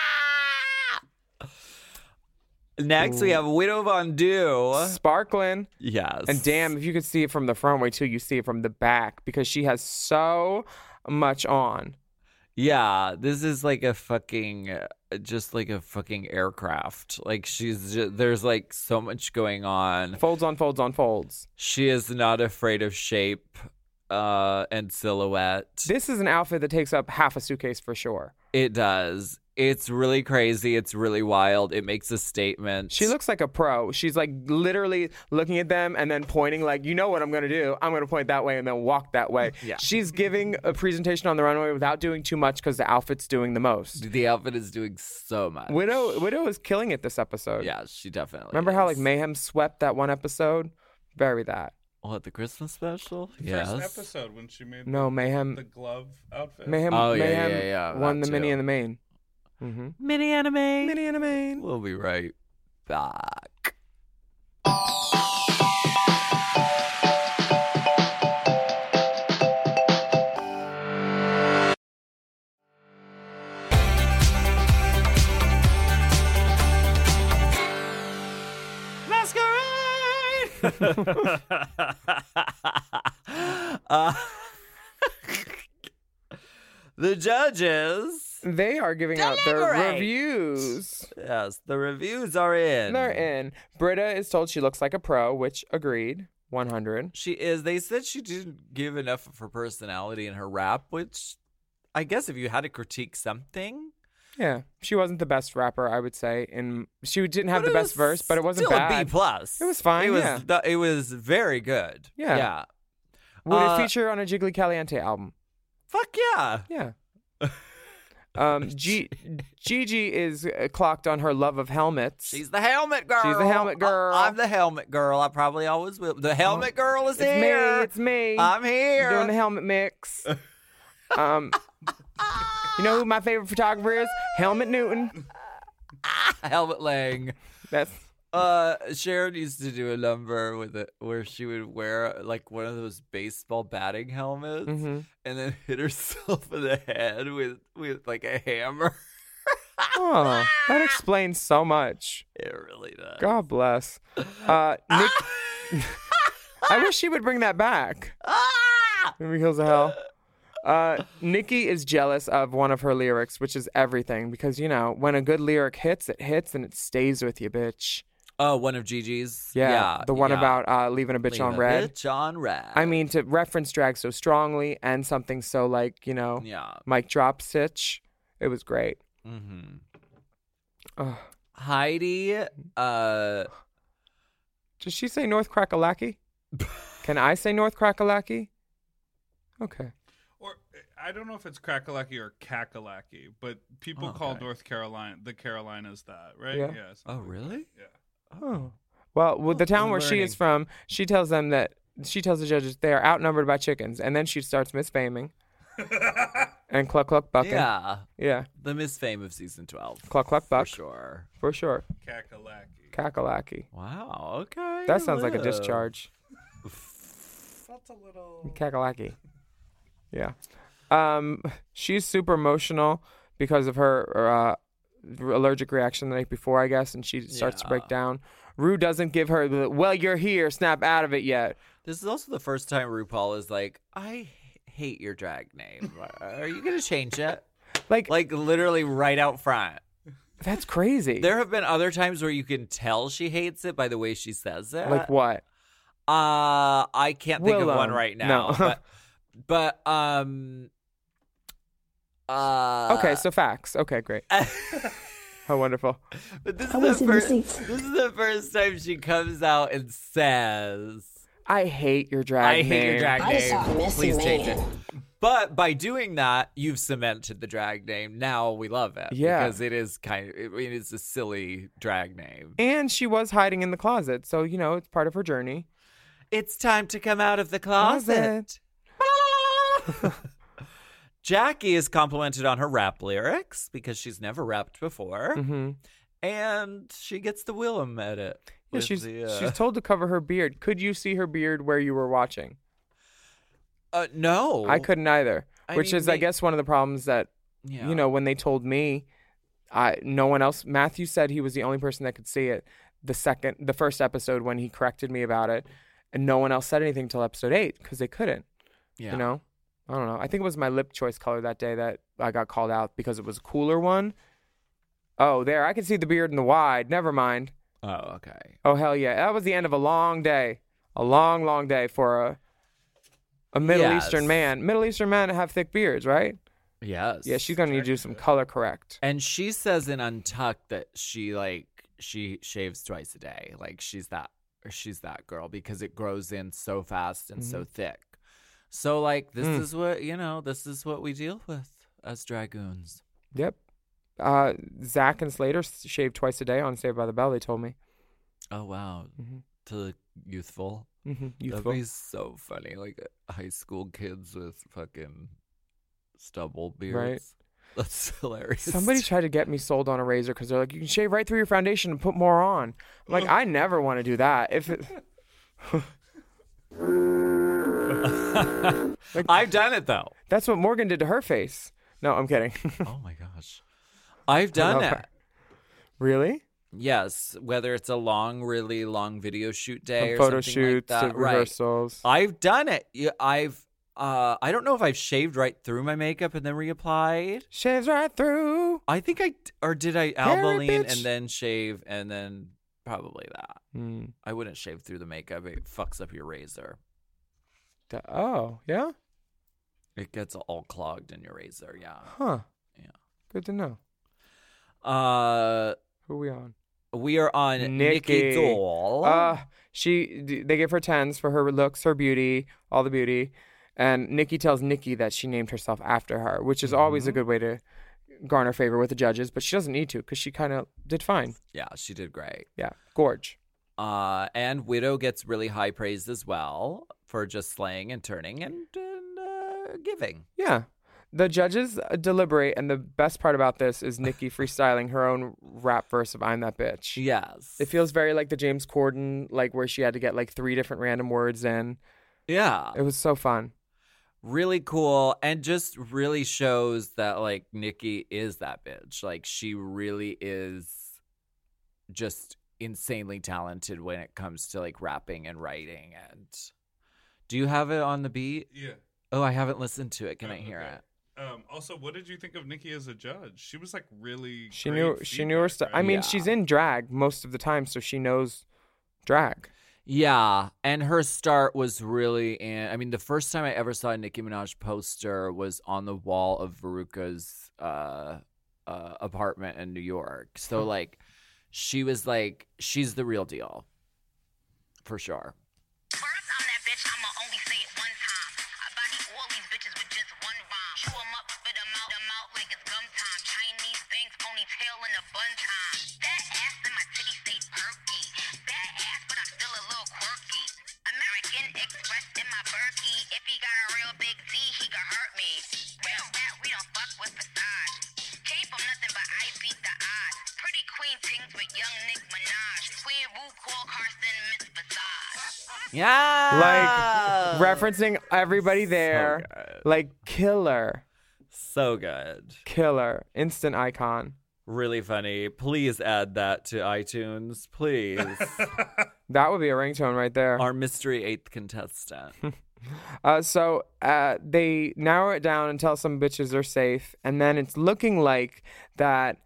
Next, we have Widow Von Du. Sparkling. Yes. And damn, if you could see it from the front, wait till you see it from the back because she has so much on. Yeah, this is like a fucking, just like a fucking aircraft. Like there's like so much going on. Folds on folds on folds. She is not afraid of shape and silhouette. This is an outfit that takes up half a suitcase for sure. It does. It's really crazy. It's really wild. It makes a statement. She looks like a pro. She's like literally looking at them and then pointing like, you know what I'm going to do? I'm going to point that way and then walk that way. Yeah. She's giving a presentation on the runway without doing too much because the outfit's doing the most. The outfit is doing so much. Widow is killing it this episode. Yeah, she definitely Remember how like is. Mayhem swept that one episode? Bury that. What, the Christmas special? First episode when she made No, Mayhem. the glove outfit. Mayhem. Oh, yeah, Mayhem yeah, won that the mini too. and the main. Mm-hmm. Mini anime. Mini and a main. We'll be right back. Masquerade! The judges. They are giving out their Deliberate. reviews. Yes, the reviews are in. They're in. Britta is told she looks like a pro, which agreed. 100. She is. They said she didn't give enough of her personality in her rap, which I guess if you had to critique something. Yeah. She wasn't the best rapper, I would say. And she didn't have But the it best was verse, but it wasn't still bad. a B plus. It was fine, It was, yeah. it was very good. Yeah. Yeah. Would Uh, it feature on a Jiggly Caliente album? Fuck yeah. Yeah. Gigi is clocked on her love of helmets. She's the helmet girl. She's the helmet girl. I'm the helmet girl. I probably always will. The helmet girl is it's here. me. It's me. I'm here. Doing the helmet mix. You know who my favorite photographer is? Helmet Newton. Helmet Lang. That's Sharon used to do a number with it where she would wear like one of those baseball batting helmets and then hit herself in the head with like a hammer. oh, that explains so much. It really does. God bless. Nick, I wish she would bring that back. Ah! Maybe Hills of Hell. Nikki is jealous of one of her lyrics, which is everything, because you know when a good lyric hits, it hits and it stays with you, bitch. Oh, one of Gigi's. Yeah, the one yeah. about leaving a bitch Leave on a red. Bitch on red. I mean, to reference drag so strongly and something so like yeah. mic drop stitch, it was great. Mm-hmm. Ugh. Heidi. Does she say North Crackalacky? Can I say North Crackalacky? Okay. Or I don't know if it's Crackalacky or Kakalaki, but people Okay. call North Carolina the Carolinas that, right? Yeah. something Oh, like really? that. Oh. Well, with the town I'm where she is learning. from, she tells them that she tells the judges they are outnumbered by chickens, and then she starts misfaming and cluck cluck bucking. Yeah. Yeah. The Miss Fame of season 12. Cluck cluck buck For sure. for sure. Yeah. Kakalaki. Kakalaki. Wow. Okay. That sounds like a Liv. discharge. That's a little. Kakalaki. Yeah. She's super emotional because of her allergic reaction the night before, I guess, and she starts to break Yeah. down. Rue doesn't give her the "well, you're here, snap out of it" yet. This is also the first time RuPaul is like, I hate your drag name. Are you going to change it? Like Literally right out front. that's crazy. There have been other times where you can tell she hates it by the way she says it. Like what? I can't think of Willow. one right now. No. but Okay, so facts. Okay, great. How wonderful. But this I is was the in the first. seats. This is the first time she comes out and says, I hate your drag "I name. hate your drag I just saw name. Missy Please change it." Man. But by doing that, you've cemented the drag name. Now we love it. Yeah. Because it is it's a silly drag name. And she was hiding in the closet, so it's part of her journey. It's time to come out of the closet. Jackie is complimented on her rap lyrics because she's never rapped before. Mm-hmm. And she gets the Willem edit. Yeah, with she's the, she's told to cover her beard. Could you see her beard where you were watching? No. I couldn't either. I Which mean, is, I guess, one of the problems that, Yeah. you know, when they told me, no one else. Matthew said he was the only person that could see it. The first episode when he corrected me about it, and no one else said anything till episode 8 because they couldn't. Yeah. You know, I don't know. I think it was my lip choice color that day that I got called out because it was a cooler one. Oh, there, I can see the beard in the wide. Never mind. Oh, okay. Oh, hell yeah. That was the end of a long day. A long, long day for a Middle Yes. Eastern man. Middle Eastern men have thick beards, right? Yes. Yeah, she's going to need to do some color correct. And she says in Untucked that she shaves twice a day. Like she's that girl because it grows in so fast and so thick. So like this is what we deal with as dragoons. Yep. Zach and Slater shave twice a day on Saved by the Bell, they told me. Oh wow. To the youthful. Youthful. That'd be so funny. Like high school kids with fucking stubble beards. Right. That's hilarious. Somebody tried to get me sold on a razor because they're like, you can shave right through your foundation and put more on. I'm like, I never want to do that. If it... I've done it though. That's what Morgan did to her face. No, I'm kidding. Oh my gosh. I've done love it. her. Really? Yes, whether it's a really long video shoot day or Photo something like shoots, that. Right. rehearsals. I've done it. I don't know if I've shaved right through my makeup and then reapplied. Shaves right through. I think did I Hairy Albolene bitch. and then shave and then probably that. Hmm. I wouldn't shave through the makeup. It fucks up your razor. Oh, yeah? It gets all clogged in your razor. Yeah. Huh. Yeah. Good to know. Who are we on? We are on Nikki. Nikki Doll. They give her 10s for her looks, her beauty, all the beauty. And Nikki tells Nikki that she named herself after her, which is always a good way to garner favor with the judges, but she doesn't need to because she kind of did fine. Yeah, she did great. Yeah, gorge. And Widow gets really high praise as well for just slaying and turning and giving. Yeah. The judges deliberate, and the best part about this is Nikki freestyling her own rap verse of I'm That Bitch. Yes. It feels very like the James Corden, like where she had to get like 3 different random words in. Yeah. It was so fun. Really cool, and just really shows that like Nikki is that bitch. Like she really is just insanely talented when it comes to like rapping and writing. And do you have it on the beat? Yeah. Oh, I haven't listened to it. Can I hear Okay. it? Also, what did you think of Nikki as a judge? She was like really. She great knew her feedback, stuff. right? I mean, Yeah. she's in drag most of the time, so she knows drag. Yeah, and her start was really in. I mean, the first time I ever saw a Nicki Minaj poster was on the wall of Veruca's apartment in New York. So, like, she was like, she's the real deal, for sure. First, I'm that bitch, I'ma only say it one time. I body all these bitches with just one rhyme. Chew 'em up, spit 'em out like it's gum time. Chinese banks, ponytail in a bun time. That ass and my titty stay perky. That ass, but I'm still a little quirky. American Express in my Berkey. If he got a real big D, he could hurt me. Real rap, we don't fuck with facades. Came from nothing but I beat the odds. Pretty queen things with young Nick Minaj. Queen Wu, Cole Carson, Miss Facade. Yeah, Like, referencing everybody there. good. Like, killer. So good. Killer. Instant icon. Really funny. Please add that to iTunes, please. That would be a ringtone right there. Our mystery 8th contestant. So they narrow it down and tell some bitches are safe. And then it's looking like that.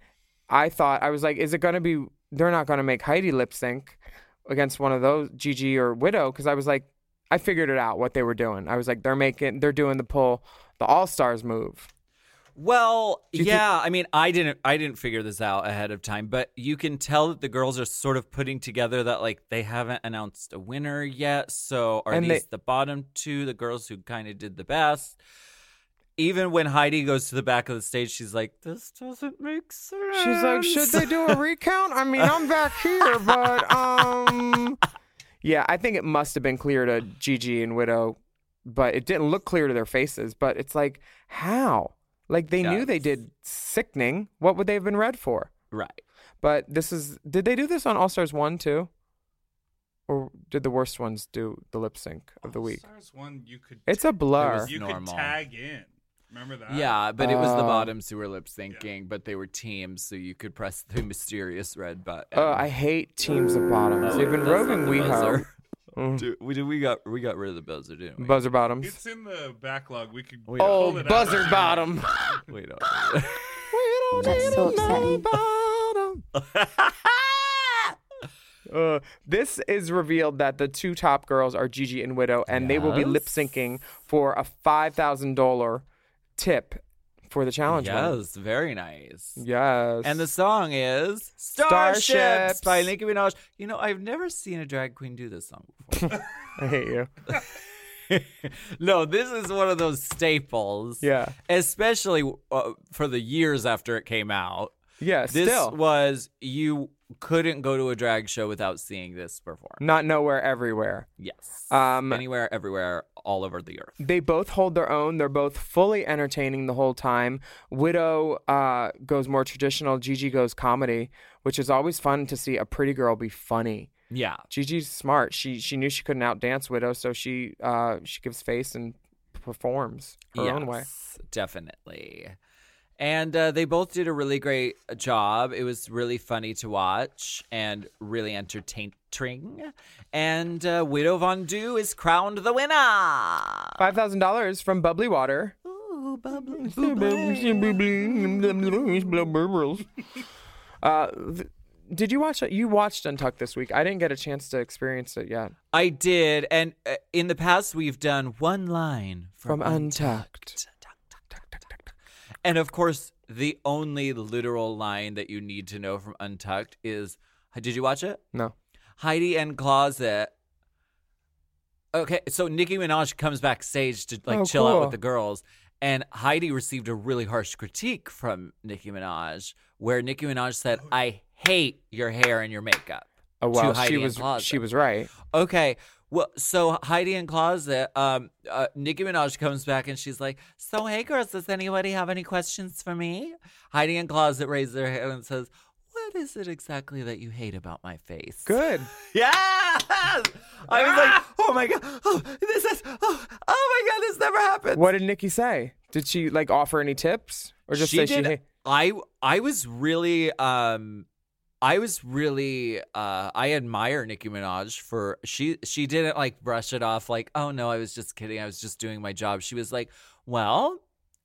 I was like, is it going to be, they're not going to make Heidi lip sync against one of those, Gigi or Widow. Because I was like, I figured it out what they were doing. I was like, they're doing the All-Stars move. Well, you yeah. I mean, I didn't figure this out ahead of time, but you can tell that the girls are sort of putting together that like they haven't announced a winner yet. So are And these the bottom two, the girls who kind of did the best? Even when Heidi goes to the back of the stage, she's like, "This doesn't make sense." She's like, should they do a recount? I mean, I'm back here, but yeah, I think it must have been clear to Gigi and Widow, but it didn't look clear to their faces. But it's like, how? Like they knew they Yes. did Sickening. What would they have been read for? Right. But did they do this on All Stars 1 too? Or did the worst ones do the lip sync of the week? All-Stars one you could. It's a blur. It was You normal. could tag in. Remember that? Yeah, but it was the Oh. bottoms who were lip syncing, but they were teams, so you could press the mysterious red button. I hate teams of bottoms. They've been That's not roguing the WeHo. buzzer. Mm. Dude, we got rid of the buzzer, didn't we? Buzzer bottoms. It's in the backlog. We could. We pull Oh, it out. buzzer bottom. We don't. That's so upsetting. This is revealed that the two top girls are Gigi and Widow, and they will be Yes. lip syncing for a $5,000 tip for the challenge. winner. Yes, very nice. Yes. And the song is Starships. Starships by Nicki Minaj. You know, I've never seen a drag queen do this song before. I hate you. No, this is one of those staples. Yeah. Especially for the years after it came out. Yeah, This still. was, you couldn't go to a drag show without seeing this perform. Not nowhere, everywhere. Yes. Um, Anywhere, everywhere, all over the earth. They both hold their own. They're both fully entertaining the whole time. Widow goes more traditional. Gigi goes comedy, which is always fun to see a pretty girl be funny. Yeah. Gigi's smart. She knew she couldn't outdance Widow, so she gives face and performs her own way. Definitely. And they both did a really great job. It was really funny to watch and really entertaining. And Widow Von Du is crowned the winner. $5,000 from Bubbly Water. Ooh, bubbly. Did you watch it? You watched Untucked this week. I didn't get a chance to experience it yet. I did. And in the past, we've done one line From Untucked. And of course, the only literal line that you need to know from Untucked is, did you watch it? No. Heidi and Closet. Okay, so Nicki Minaj comes backstage to chill out cool. with the girls, and Heidi received a really harsh critique from Nicki Minaj, where Nicki Minaj said, "I hate your hair and your makeup." Oh well, to Heidi she and Closet. she was right. Okay. Well, so Heidi and Closet, Nicki Minaj comes back and she's like, "So hey girls, does anybody have any questions for me?" Heidi and Closet raise their hand and says, "What is it exactly that you hate about my face?" Good. Yes! I was like, "Oh my god, oh my god, this never happened." What did Nikki say? Did she offer any tips or just say she hate? I was really I admire Nicki Minaj for she didn't brush it off like, "Oh no, I was just kidding. I was just doing my job." She was like, "Well,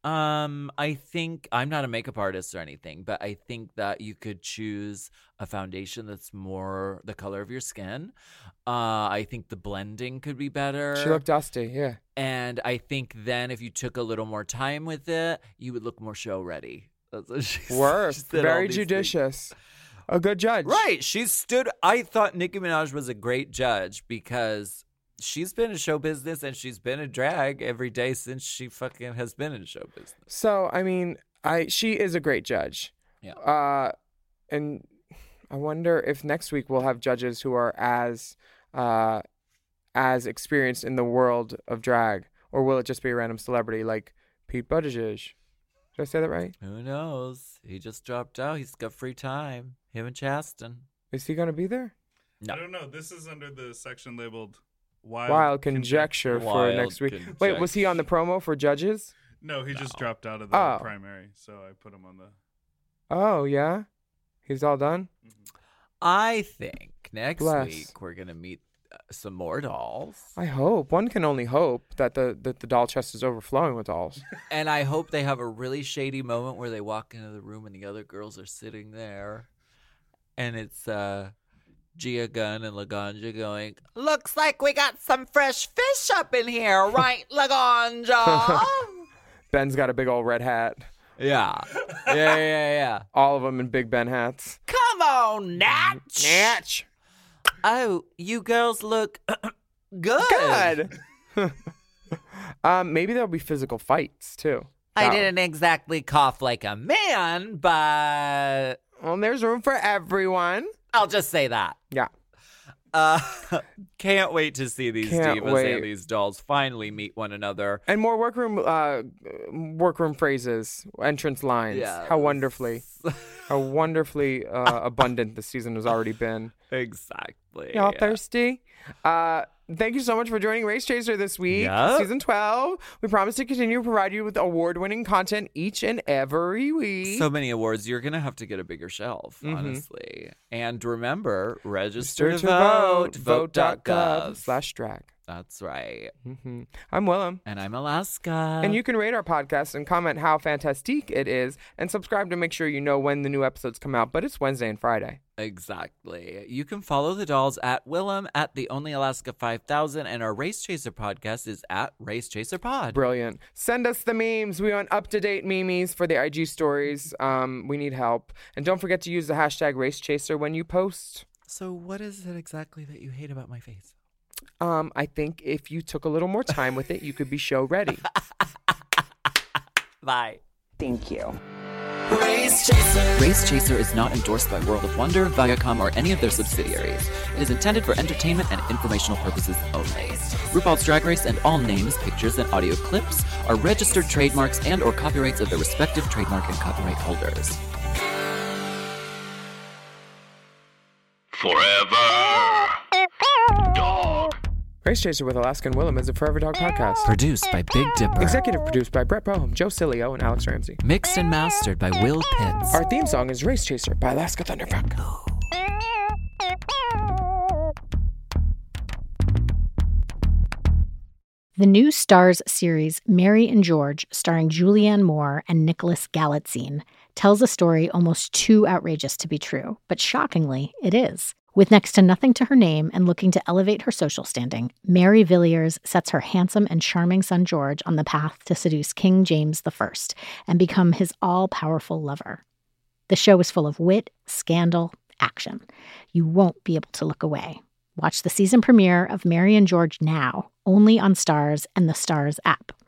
I think I'm not a makeup artist or anything, but I think that you could choose a foundation that's more the color of your skin. I think the blending could be better. She looked dusty. Yeah. And I think then if you took a little more time with it, you would look more show ready." That's what she said. Worth. She said all Very these things. judicious. A good judge. Right. I thought Nicki Minaj was a great judge because she's been in show business and she's been in drag every day since she fucking has been in show business. So I mean, she is a great judge. Yeah. And I wonder if next week we'll have judges who are as experienced in the world of drag, or will it just be a random celebrity like Pete Buttigieg? Did I say that right? Who knows? He just dropped out. He's got free time. Him and Chasten. Is he going to be there? No. I don't know. This is under the section labeled Wild, Wild conjecture for Wild next week. conjecture. Wait, was he on the promo for judges? No, he just dropped out of the Oh. primary, so I put him on the. Oh, yeah? He's all done? I think next Bless. week we're going to meet some more dolls. I hope. One can only hope that the doll chest is overflowing with dolls. And I hope they have a really shady moment where they walk into the room and the other girls are sitting there. And it's Gia Gunn and Laganja going, "Looks like we got some fresh fish up in here, right, Laganja?" Ben's got a big old red hat. Yeah. Yeah. All of them in Big Ben hats. Come on, Natch. Natch. Oh, you girls look good. Good. Maybe there'll be physical fights, too. I didn't exactly cough like a man, but Well, there's room for everyone. I'll just say that. Yeah. Can't wait to see these Can't divas wait. and these dolls finally meet one another. And more workroom phrases, entrance lines. Yes. How wonderfully abundant this season has already been. Exactly. Y'all thirsty? Thank you so much for joining Race Chaser this week. Yep. Season 12. We promise to continue to provide you with award-winning content each and every week. So many awards. You're going to have to get a bigger shelf, honestly. And remember, register to vote. Vote.gov/drag. That's right. I'm Willem. And I'm Alaska. And you can rate our podcast and comment how fantastique it is and subscribe to make sure you know when the new episodes come out. But it's Wednesday and Friday. Exactly. You can follow the dolls at Willem at the Only Alaska 5000, and our Race Chaser podcast is at Race Chaser Pod. Brilliant. Send us the memes. We want up-to-date memes for the IG stories. We need help. And don't forget to use the hashtag Race Chaser when you post. So what is it exactly that you hate about my face? I think if you took a little more time with it, you could be show ready. Bye. Thank you. Race Chaser. Race Chaser is not endorsed by World of Wonder, Viacom, or any of their subsidiaries. It is intended for entertainment and informational purposes only. RuPaul's Drag Race and all names, pictures, and audio clips are registered trademarks and or copyrights of their respective trademark and copyright holders. Forever. Dog. Race Chaser with Alaska and Willem is a Forever Dog podcast. Produced by Big Dipper. Executive produced by Brett Boehm, Joe Cilio, and Alex Ramsey. Mixed and mastered by Will Pitts. Our theme song is Race Chaser by Alaska Thunderfuck. The new Starz series Mary and George, starring Julianne Moore and Nicholas Galitzine, tells a story almost too outrageous to be true, but shockingly, it is. With next to nothing to her name and looking to elevate her social standing, Mary Villiers sets her handsome and charming son George on the path to seduce King James I and become his all-powerful lover. The show is full of wit, scandal, action. You won't be able to look away. Watch the season premiere of Mary and George now, only on Starz and the Starz app.